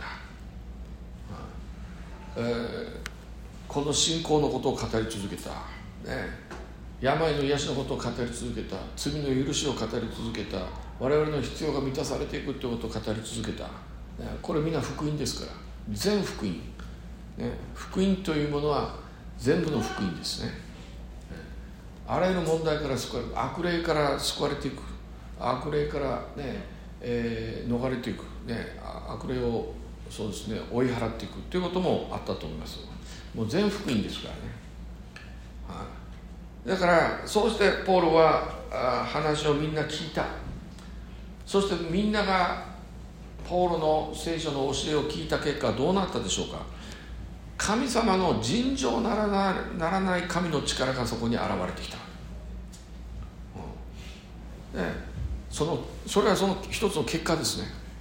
えー、この信仰のことを語り続けた、ね、病の癒しのことを語り続けた、罪の許しを語り続けた、我々の必要が満たされていくということを語り続けた、ね、これみんな福音ですから、全福音、ね、福音というものは全部の福音ですね。あらゆる問題から救われる、悪霊から救われていく、悪霊から、ねえー、逃れていく、ね、悪霊をそうですね追い払っていくということもあったと思います。もう全福音ですからね、はい、だからそうしてポールは話をみんな聞いた。そしてみんながポールの聖書の教えを聞いた結果どうなったでしょうか。神様の尋常ならな、ならない神の力がそこに現れてきた、うんね、そのそれはその一つの結果ですね。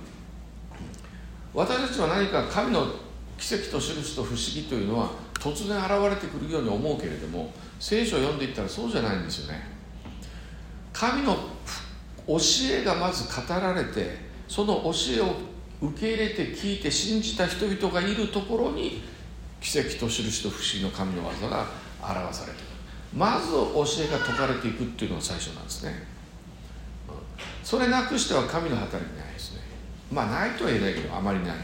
私たちは何か神の奇跡と印と不思議というのは突然現れてくるように思うけれども、聖書を読んでいったらそうじゃないんですよね。神の教えがまず語られて、その教えを受け入れて聞いて信じた人々がいるところに奇跡と印と不思議の神の技が表されている。まず教えが説かれていくっていうのが最初なんですね。それなくしては神の働きないですね。まあないとは言えないけどあまりない。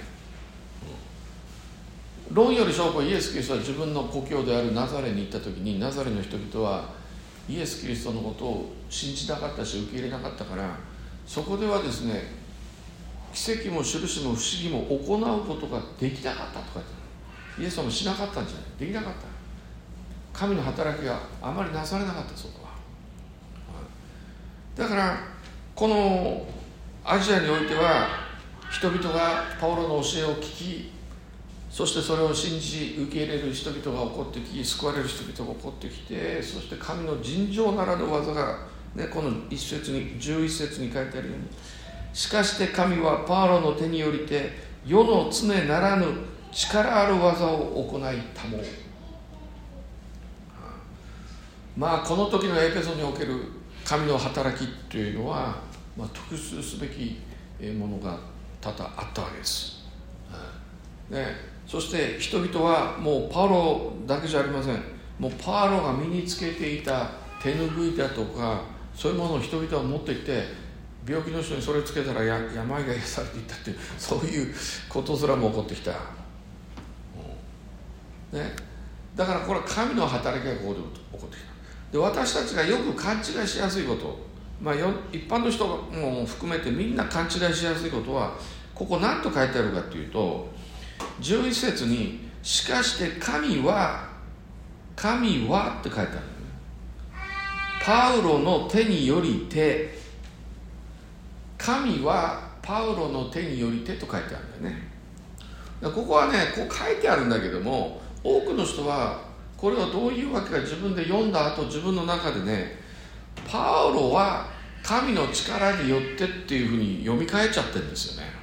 論より証拠、イエス・キリストは自分の故郷であるナザレに行った時に、ナザレの人々はイエス・キリストのことを信じなかったし受け入れなかったから、そこではですね奇跡も印も不思議も行うことができなかったと書いてある。イエス様しなかったんじゃない、できなかった。神の働きがあまりなされなかった、そこは。だからこのアジアにおいては人々がパウロの教えを聞き、そしてそれを信じ受け入れる人々が起こってき、救われる人々が起こってきて、そして神の尋常ならぬ技が、ね、この一節にじゅういち節に書いてあるように、しかして神はパウロの手によりて世の常ならぬ力ある技を行いたもう。まあこの時のエペソにおける神の働きというのは、まあ、特筆すべきものが多々あったわけです、ね、そして人々はもうパウロだけじゃありません。もうパウロが身につけていた手ぬぐいだとか、そういうものを人々は持っていって、病気の人にそれをつけたらや病が癒されていったっていう、そういうことすらも起こってきた、ね、だからこれは神の働きがここで起こってきた。で、私たちがよく勘違いしやすいこと、まあ、一般の人も含めてみんな勘違いしやすいことは、ここ何と書いてあるかというと、じゅういち節にしかして神は神はって書いてある、ね、パウロの手によりて、神はパウロの手によりてと書いてあるんだよね。ここはねこう書いてあるんだけども、多くの人はこれはどういうわけか自分で読んだ後、自分の中でね、パウロは神の力によってっていうふうに読み替えちゃってるんですよね。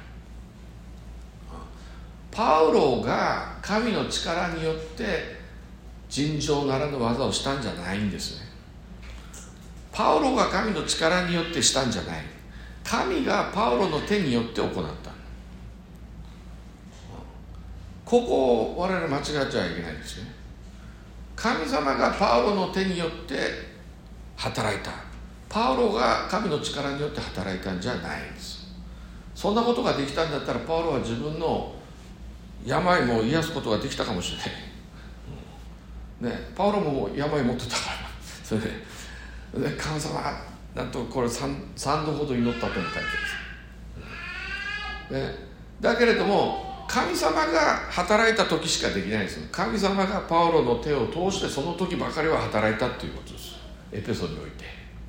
パウロが神の力によって尋常ならぬ技をしたんじゃないんですね。パウロが神の力によってしたんじゃない、神がパウロの手によって行った。ここを我々間違っちゃいけないんですよね。神様がパウロの手によって働いた、パウロが神の力によって働いたんじゃないんです。そんなことができたんだったら、パウロは自分の病も癒すことができたかもしれない、うんね、パウロも病持ってたからそれで、神様なんとこれ 3, 3度ほど祈ったとも書いてある、ね、だけれども神様が働いた時しかできないんですよ。神様がパウロの手を通してその時ばかりは働いたということです、エペソにおいて。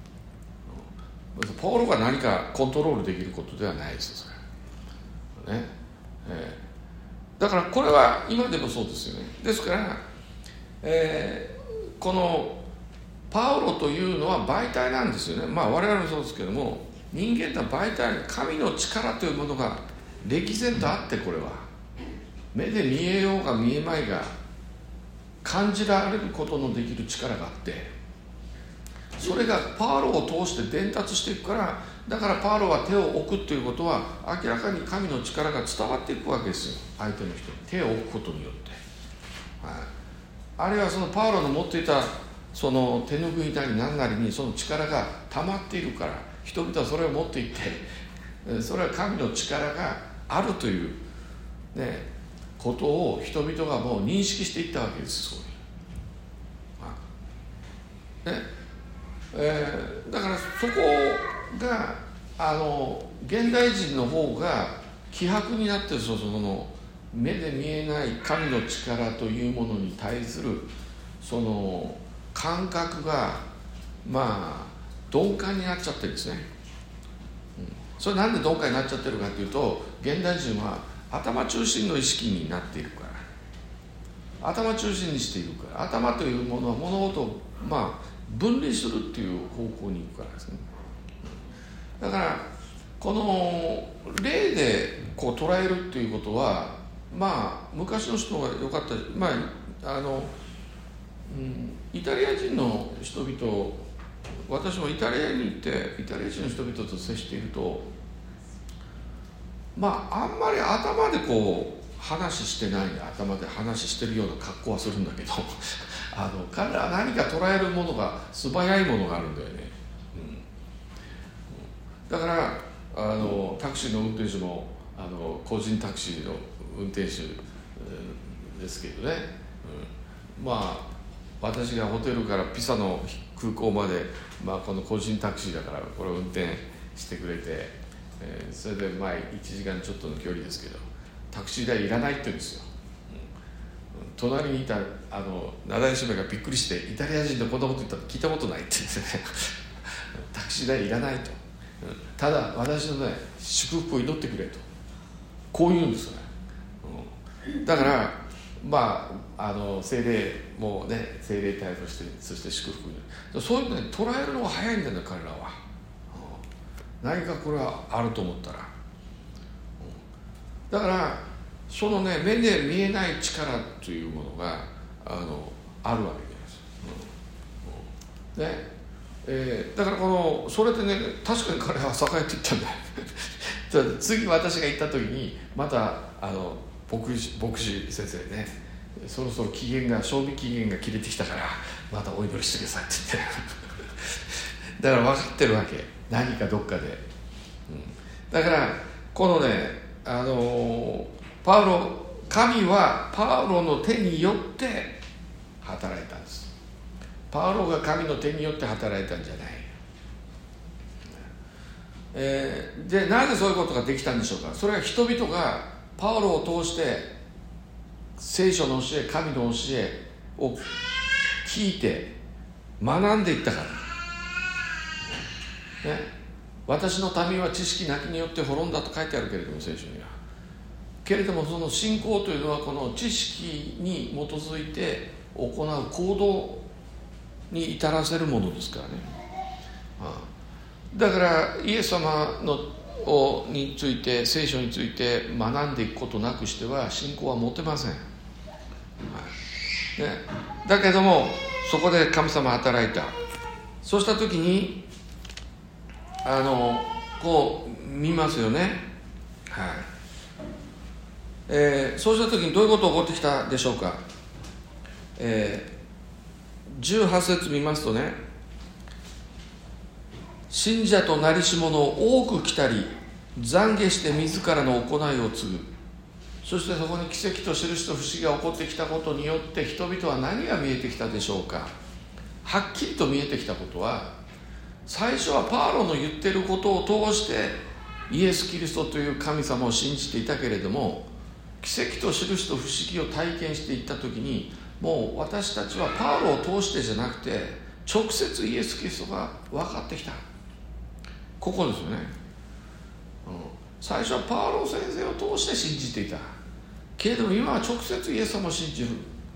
パウロが何かコントロールできることではないですよ、それ、ねえー、だからこれは今でもそうですよね。ですから、えー、このパウロというのは媒体なんですよね。まあ我々もそうですけども、人間とは媒体、神の力というものが歴然とあって、これは目で見えようが見えまいが感じられることのできる力があって、それがパウロを通して伝達していくから、だからパウロは手を置くということは明らかに神の力が伝わっていくわけですよ。相手の人に手を置くことによって、はい、あるいはそのパウロの持っていたその手ぬぐいなり何なりにその力が溜まっているから、人々はそれを持っていって、それは神の力があるという、ね、ことを人々がもう認識していったわけです。そういう、ねえー、だからそこがあの現代人の方が希薄になっている、その目で見えない神の力というものに対するその感覚がまあ鈍感になっちゃってるんですね、うん、それなんで鈍感になっちゃってるかというと、現代人は頭中心の意識になっているから、頭中心にしているから、頭というものは物事をまあ分離するっていう方向に行くからですね。だからこの例でこう捉えるっていうことは、まあ昔の人が良かった、まああの、うん、イタリア人の人々、私もイタリアに行ってイタリア人の人々と接していると、まああんまり頭でこう話してない、頭で話してるような格好はするんだけどあの彼らは何か捉えるものが素早いものがあるんだよね、うん、だからあのタクシーの運転手もあの個人タクシーの運転手ですけどね、うん、まあ私がホテルからピサの空港まで、まあ、この個人タクシーだからこれを運転してくれて、 えー、それで前いちじかんちょっとの距離ですけど、タクシー代いらないって言うんですよ。隣にいたあの名題姉妹がびっくりして、イタリア人でこんなこと言ったら聞いたことないって言ってねタクシー代いらないと、ただ私のね祝福を祈ってくれと、こう言うんですよね、うん、だからまああの聖霊もね、聖霊体として、そして祝福、そういうのね捉えるのが早いんだよね彼らは、うん、何かこれはあると思ったら、うん、だからそのね、目で見えない力というものがあのあるわけです、うんうん、ねえー、だからこのそれでね、確かに彼は栄えていったんだよ次私が行った時にまたあの牧師、牧師先生ね、そろそろ期限が賞味期限が切れてきたからまたお祈りしてくださいって言ってだから分かってるわけ、何かどっかで、うん、だからこのねあのパウロ、神はパウロの手によって働いたんです。パウロが神の手によって働いたんじゃない、えー、でなぜそういうことができたんでしょうか。それは人々がパウロを通して聖書の教え、神の教えを聞いて学んでいったから、ね、私の民は知識なきによって滅んだと書いてあるけれども、聖書にはけれども、その信仰というのはこの知識に基づいて行う行動に至らせるものですからね、ああだからイエス様のについて、聖書について学んでいくことなくしては信仰は持てません、はいね、だけどもそこで神様働いた。そうした時にあのこう見ますよね、はい、えー、そうした時にどういうことが起こってきたでしょうか。えー、じゅうはち節見ますとね、信者となりし者を多く来たり懺悔して自らの行いを継ぐ。そしてそこに奇跡と印と不思議が起こってきたことによって人々は何が見えてきたでしょうか。はっきりと見えてきたことは、最初はパウロの言っていることを通してイエス・キリストという神様を信じていたけれども、奇跡と印と不思議を体験していったときに、もう私たちはパウロを通してじゃなくて直接イエス・キリストが分かってきた。ここですよね、うん、最初はパウロ先生を通して信じていたけれども、今は直接イエス様を信じる、ね、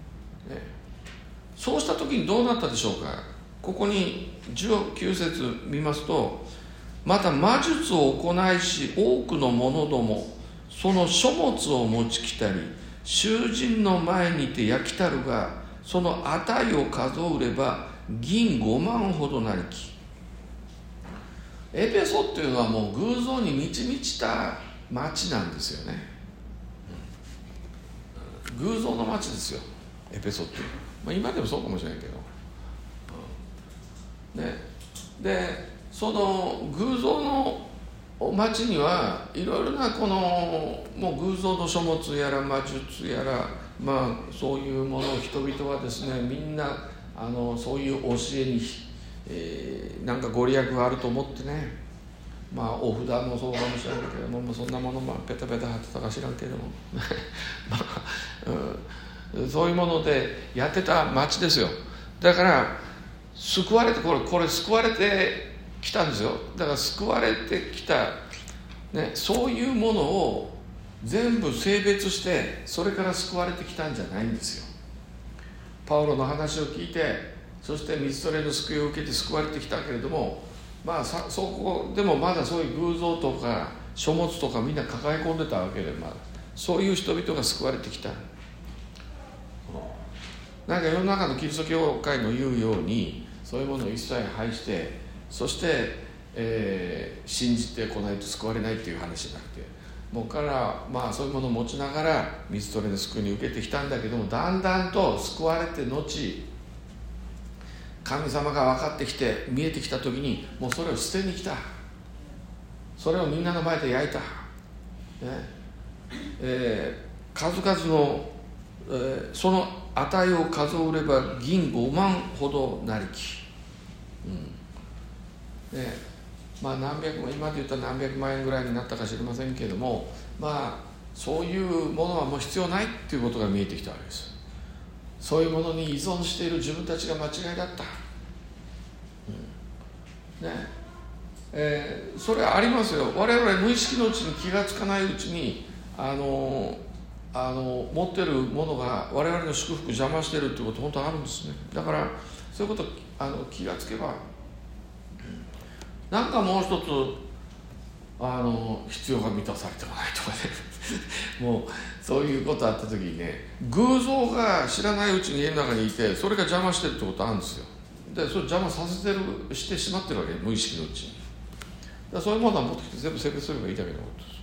そうしたときにどうなったでしょうか。ここにじゅうきゅう節見ますと、また魔術を行いし多くの者どもその書物を持ち来たり、囚人の前にて焼きたるが、その値を数えれば銀ごまんほどなりき。エペソっていうのはもう偶像に満ち満ちた町なんですよね、うん、偶像の町ですよエペソっていうのは、まあ、今でもそうかもしれないけど、うんね、でその偶像の町にはいろいろなこのもう偶像の書物やら魔術やら、まあそういうものを人々はですね、みんなあのそういう教えに、えー、なんかご利益があると思ってね、まあお札もそうかもしれないけども、まあ、そんなものもペタペタ貼ってたか知らんけどもまあ、うん、そういうものでやってた町ですよ。だから救われてこれこれ救われて来たんですよ。だから救われてきた、ね、そういうものを全部性別してそれから救われてきたんじゃないんですよ。パウロの話を聞いて、そしてミストレの救いを受けて救われてきたけれども、まあさそこでもまだそういう偶像とか書物とかみんな抱え込んでたわけで、まだそういう人々が救われてきた。なんか世の中のキリスト教会の言うようにそういうものを一切排して、そして、えー、信じてこないと救われないっていう話じゃなくて、もう彼らまあそういうものを持ちながらミストレの救いに受けてきたんだけども、だんだんと救われて後神様が分かってきて見えてきた時に、もうそれを捨てに来た。それをみんなの前で焼いた、ねえー、数々の、えー、その値を数えれば銀ごまんほどなりき、うんね、 まあ何百万、今で言ったら何百万円ぐらいになったか知りませんけれども、まあそういうものはもう必要ないっていうことが見えてきたわけです。そういうものに依存している自分たちが間違いだった、うんねえー、それはありますよ。我々無意識のうちに気がつかないうちにあのあの持ってるものが我々の祝福邪魔してるってこと本当あるんですね。だからそういうことあの気がつけば、なんかもう一つあの必要が満たされてこないとかねもうそういうことあった時にね、偶像が知らないうちに家の中にいてそれが邪魔してるってことあるんですよ。でそれ邪魔させてるしてしまってるわけ、無意識のうちに。だそういうものは持ってきて全部清潔すればいいだけのことです、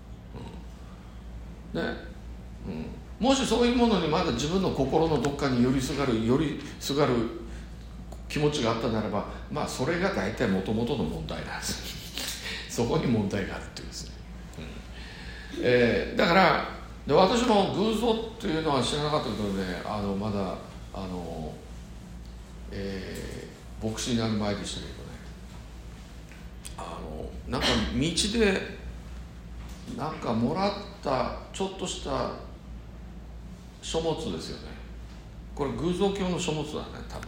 うんねうん、もしそういうものにまだ自分の心のどっかに寄りすがる寄りすがる気持ちがあったならば、まあそれが大体もともとの問題なんですそこに問題があるっていうですね、うんえー、だからで私も偶像っていうのは知らなかったけどね、あのまだあの、えー、牧師になる前でしたけどね、あのなんか道でなんかもらったちょっとした書物ですよね。これ偶像教の書物だね多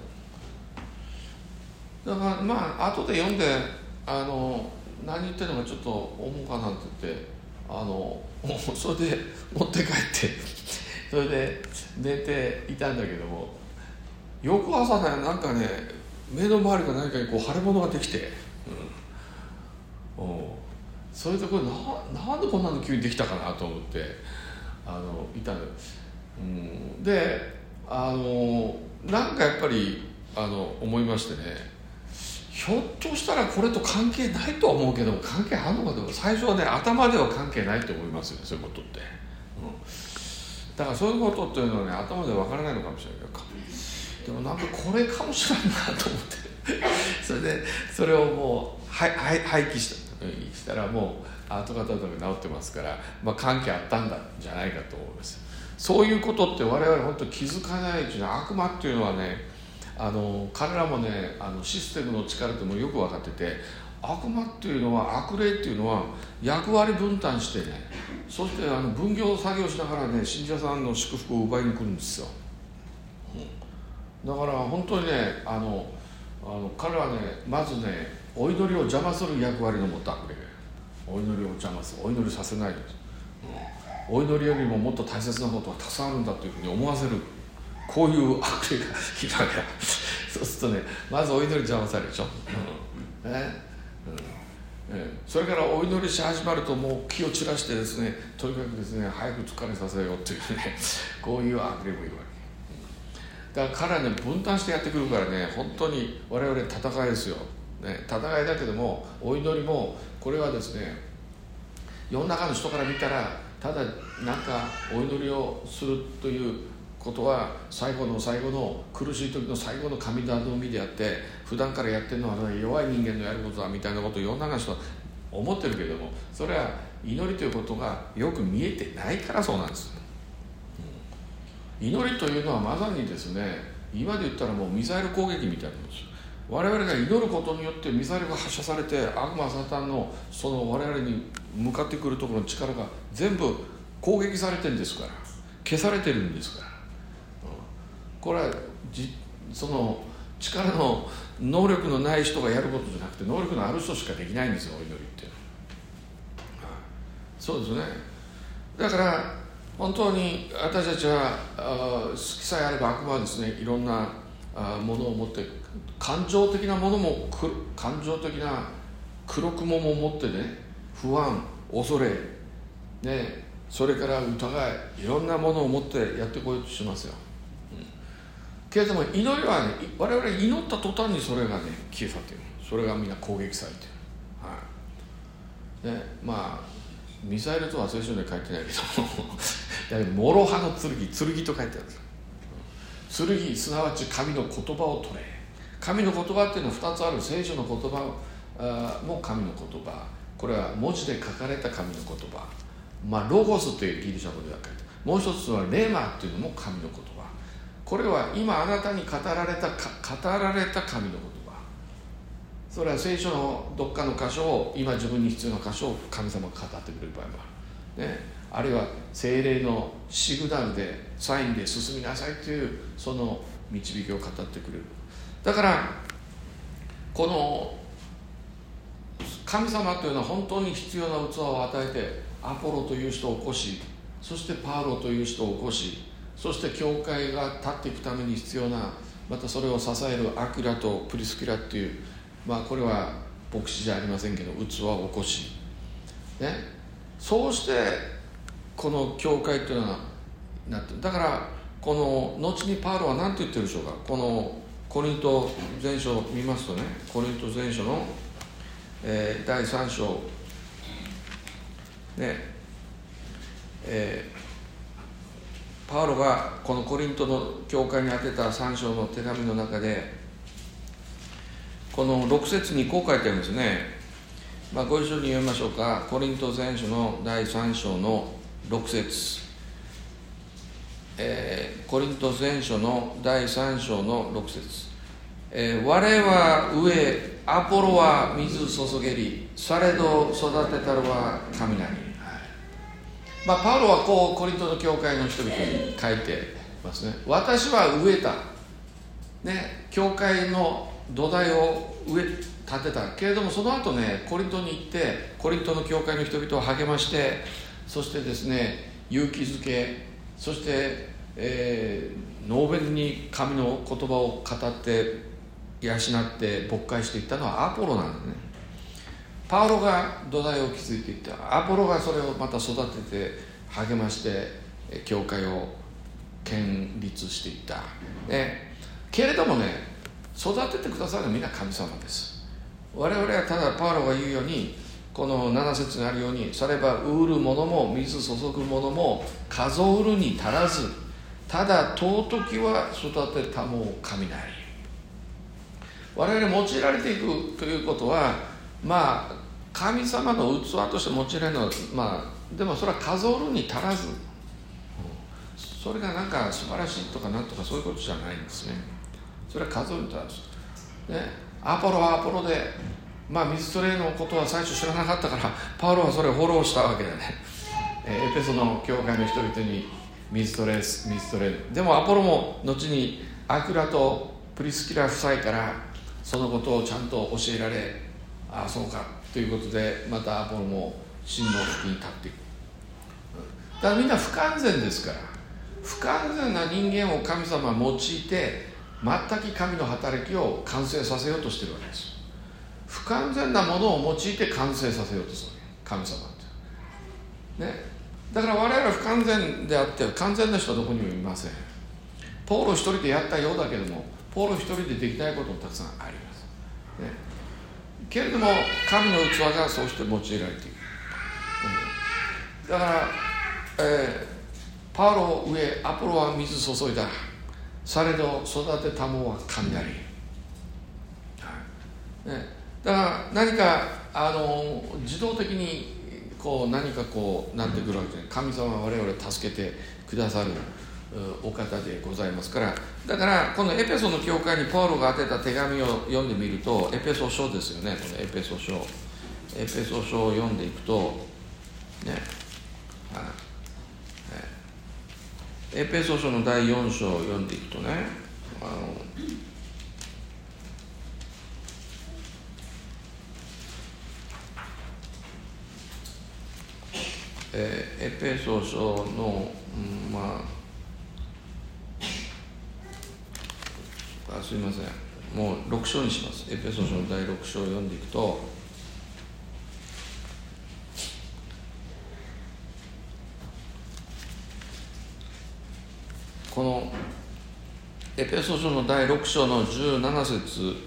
分。だからまあ後で読んであの何言ってるのかちょっと思うかなって言ってあのそれで持って帰ってそれで寝ていたんだけども、翌朝ねなんかね目の周りが何かにこう腫れ物ができて、うん、おそれでこれ な, なんでこんなの急にできたかなと思ってあのいたの、うん、であのなんかやっぱりあの思いましてね、ひょっとしたらこれと関係ないとは思うけど関係あるのかでも最初はね頭では関係ないと思いますよね、そういうことって、うん、だからそういうことっていうのはね頭では分からないのかもしれないけど、でもなんかこれかもしれないなと思ってそれでそれをもう廃棄したしたらもう後々で治ってますから、まあ、関係あったんだじゃないかと思います。そういうことって我々本当に気づかないうちに、悪魔っていうのはねあの彼らもねあのシステムの力ってもよく分かってて、悪魔っていうのは悪霊っていうのは役割分担してね、そしてあの分業作業しながらね信者さんの祝福を奪いに来るんですよ、うん、だから本当にねあのあの彼はねまずねお祈りを邪魔する役割のもと悪霊、お祈りを邪魔する、お祈りさせないんです、うん、お祈りよりももっと大切なことがたくさんあるんだというふうに思わせる、こういう悪霊がいるわけそうするとねまずお祈り邪魔されるでしょ、うんねうんえー、それからお祈りし始まるともう気を散らしてですね、とにかくですね早く疲れさせようというねこういう悪霊もいるわけだから彼はね分担してやってくるからね、本当に我々戦いですよ、ね、戦いだけどもお祈りもこれはですね世の中の人から見たらただなんかお祈りをするということは最後の最後の苦しい時の最後の神頼みであって、普段からやってるのは弱い人間のやることだみたいなことを世の中の人は思ってるけれども、それは祈りということがよく見えてないからそうなんです、うん、祈りというのはまさにですね今で言ったらもうミサイル攻撃みたいなものです。我々が祈ることによってミサイルが発射されて悪魔サタンのその我々に向かってくるところの力が全部攻撃されてるんですから、消されてるんですから、うん、これはじその力の能力のない人がやることじゃなくて能力のある人しかできないんですよ、お祈りっていうのは。そうですね。だから本当に私たちは好きさえあれば悪魔はですねいろんなものを持って感情的なものも感情的な黒雲も持ってね、不安恐れ、ね、それから疑いいろんなものを持ってやってこようとしますよ、うん、けれども祈りはね我々祈った途端にそれがね消え去っている、それがみんな攻撃されている、はいね、まあミサイルとは聖書には書いてないけどだけど諸刃の剣、剣と書いてあるんです。剣すなわち神の言葉を取れ。神の言葉っていうのはふたつある。聖書の言葉も神の言葉、これは文字で書かれた神の言葉、まあロゴスというギリシャ語では書いて、もう一つはレーマっていうのも神の言葉、これは今あなたに語られた語られた神の言葉、 それは聖書のどっかの箇所を、今自分に必要な箇所を神様が語ってくれる場合もある、ね、あるいは聖霊のシグナルでサインで進みなさいというその導きを語ってくれる。だからこの神様というのは本当に必要な器を与えて、アポロという人を起こし、そしてパウロという人を起こし、そして教会が立っていくために必要な、またそれを支えるアクラとプリスキラっていう、まあこれは牧師じゃありませんけど器を起こし、ね、そうしてこの教会っていうのはなってる。だからこの後にパウロは何て言ってるでしょうか。このコリント前書を見ますとね、コリント前書の、えー、だいさん章ね、えー、パウロがこのコリントの教会に宛てたさん章の手紙の中で、このろく節にこう書いてあるんですね。まあ、ご一緒に読みましょうか。コリント前書のだいさん章のろく節、えー、コリント前書のだいさん章のろく節、えー、我は植え、アポロは水注げり、されど育てたるは神なり。まあ、パウロはこうコリントの教会の人々に書いてますね。私は植えた、ね、教会の土台を植え立てたけれども、その後ね、コリントに行ってコリントの教会の人々を励まして、そしてですね、勇気づけ、そして、えー、能弁に神の言葉を語って養って牧会していったのはアポロなんですね。パウロが土台を築いていった。アポロがそれをまた育てて励まして教会を建立していった、ね、けれどもね、育ててくださるのはみんな神様です。我々はただパウロが言うように、このなな節にあるように、されば売るものも水注ぐものも数売るに足らず、ただ尊きは育てたも神なり。我々用いられていくということは、まあ神様の器として用いられるのは、まあでもそれは数売るに足らず、それがなんか素晴らしいとかなんとかそういうことじゃないんですね。それは数売るに足らず、ね、アポロはアポロで、まあ水トレのことは最初知らなかったから、パウロはそれをフォローしたわけだね。エペソの教会の人々に水トレ水トレでもアポロも後にアクラとプリスキラ夫妻からそのことをちゃんと教えられ、ああそうかということで、またアポロも真の時に立っていく。だからみんな不完全ですから、不完全な人間を神様は用いて全く神の働きを完成させようとしているわけです。不完全なものを用いて完成させようとする神様って、ね、だから我々は不完全であって、完全な人はどこにもいません。ポーロ一人でやったようだけども、ポーロ一人でできないこともたくさんあります、ね、けれども神の器がそうして用いられている、うん、だから、えー、パウロを植え、アポロは水注いだ、されど育てたもは神なり、はいね、だから何かあの自動的にこう何かこうなってくるわけです。神様は我々を助けてくださるお方でございますから。だからこのエペソの教会にパウロが宛てた手紙を読んでみると、エペソ書ですよね。このエペソ書エペソ書を読んでいくとね、はい、エペソ書のだいよん章を読んでいくとね、あのえー、エペソ書の、うん、まああすいません、もうろく章にします。エペソ書のだいろく章を読んでいくと、このエペソ書のだいろく章のじゅうなな節、ね、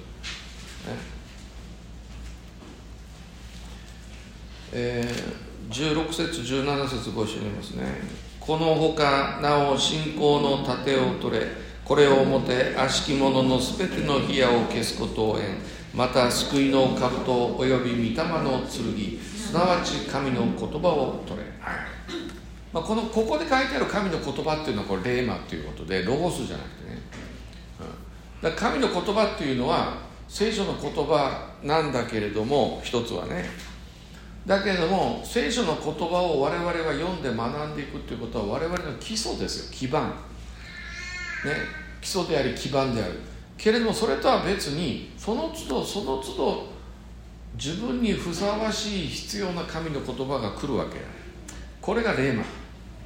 えー、じゅうろく節じゅうなな節ご一緒に読みますね。このほかなお信仰の盾を取れ、これをもて悪しき者のすべての火矢を消すことを得ん、また救いの兜および御霊の剣、すなわち神の言葉を取れ、はい、まあ、このここで書いてある神の言葉っていうのはこれレーマということで、ロゴスじゃなくてね、うん、だから神の言葉っていうのは聖書の言葉なんだけれども、一つはね、だけれども聖書の言葉を我々は読んで学んでいくということは我々の基礎ですよ。基盤、ね、基礎であり基盤であるけれども、それとは別にその都度その都度自分にふさわしい必要な神の言葉が来るわけ。これがレーマ、うん、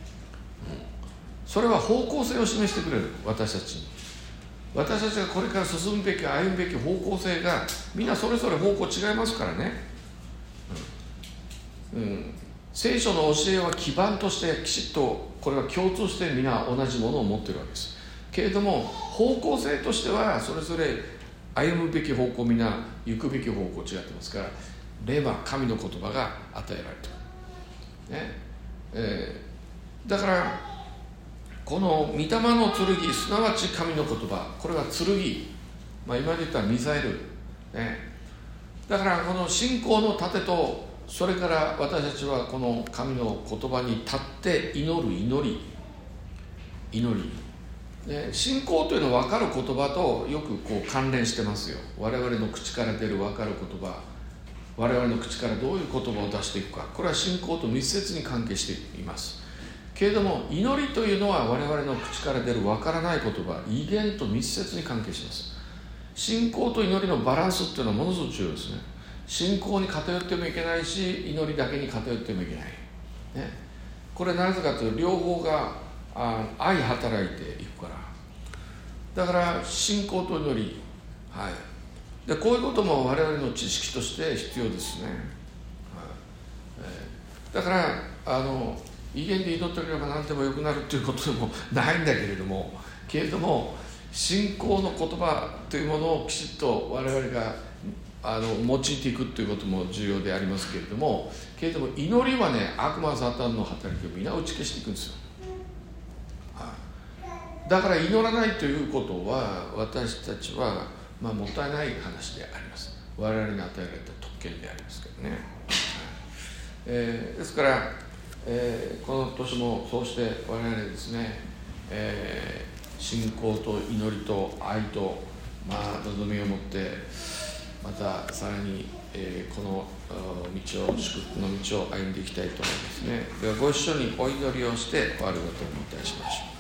それは方向性を示してくれる。私たちに私たちがこれから進むべき歩むべき方向性がみんなそれぞれ方向違いますからね、うんうん、聖書の教えは基盤としてきちっとこれは共通してみんな同じものを持っているわけですけれども、方向性としてはそれぞれ歩むべき方向、みんな行くべき方向違ってますから、レマ、神の言葉が与えられている、ねえー、だからこの御霊の剣、すなわち神の言葉、これは剣、まあ、今で言ったらミサイル、ね、だからこの信仰の盾と、それから私たちはこの神の言葉に立って祈る祈り祈り、ね、信仰というのは分かる言葉とよくこう関連してますよ。我々の口から出る分かる言葉、我々の口からどういう言葉を出していくか、これは信仰と密接に関係していますけれども、祈りというのは我々の口から出る分からない言葉、異言と密接に関係します。信仰と祈りのバランスっていうのはものすごく重要ですね。信仰に偏ってもいけないし、祈りだけに偏ってもいけない、ね、これなぜかというと両方があ相働いていくから。だから信仰と祈り、はい、でこういうことも我々の知識として必要ですね、はい、えー、だからあの異言で祈ってくれば何でもよくなるということでもないんだけれども、けれども信仰の言葉というものをきちっと我々があの用いていくということも重要でありますけれども、けれども祈りはね、悪魔サタンの働きを皆打ち消していくんですよ、はい、だから祈らないということは私たちは、まあ、もったいない話であります。我々に与えられた特権でありますけどね、はい、えー、ですからえー、この年もそうして我々ですね、えー、信仰と祈りと愛と、まあ、望みを持ってまたさらに、えー、この道を祝福の道を歩んでいきたいと思いますね。ではご一緒にお祈りをして終わることにいたしましょう。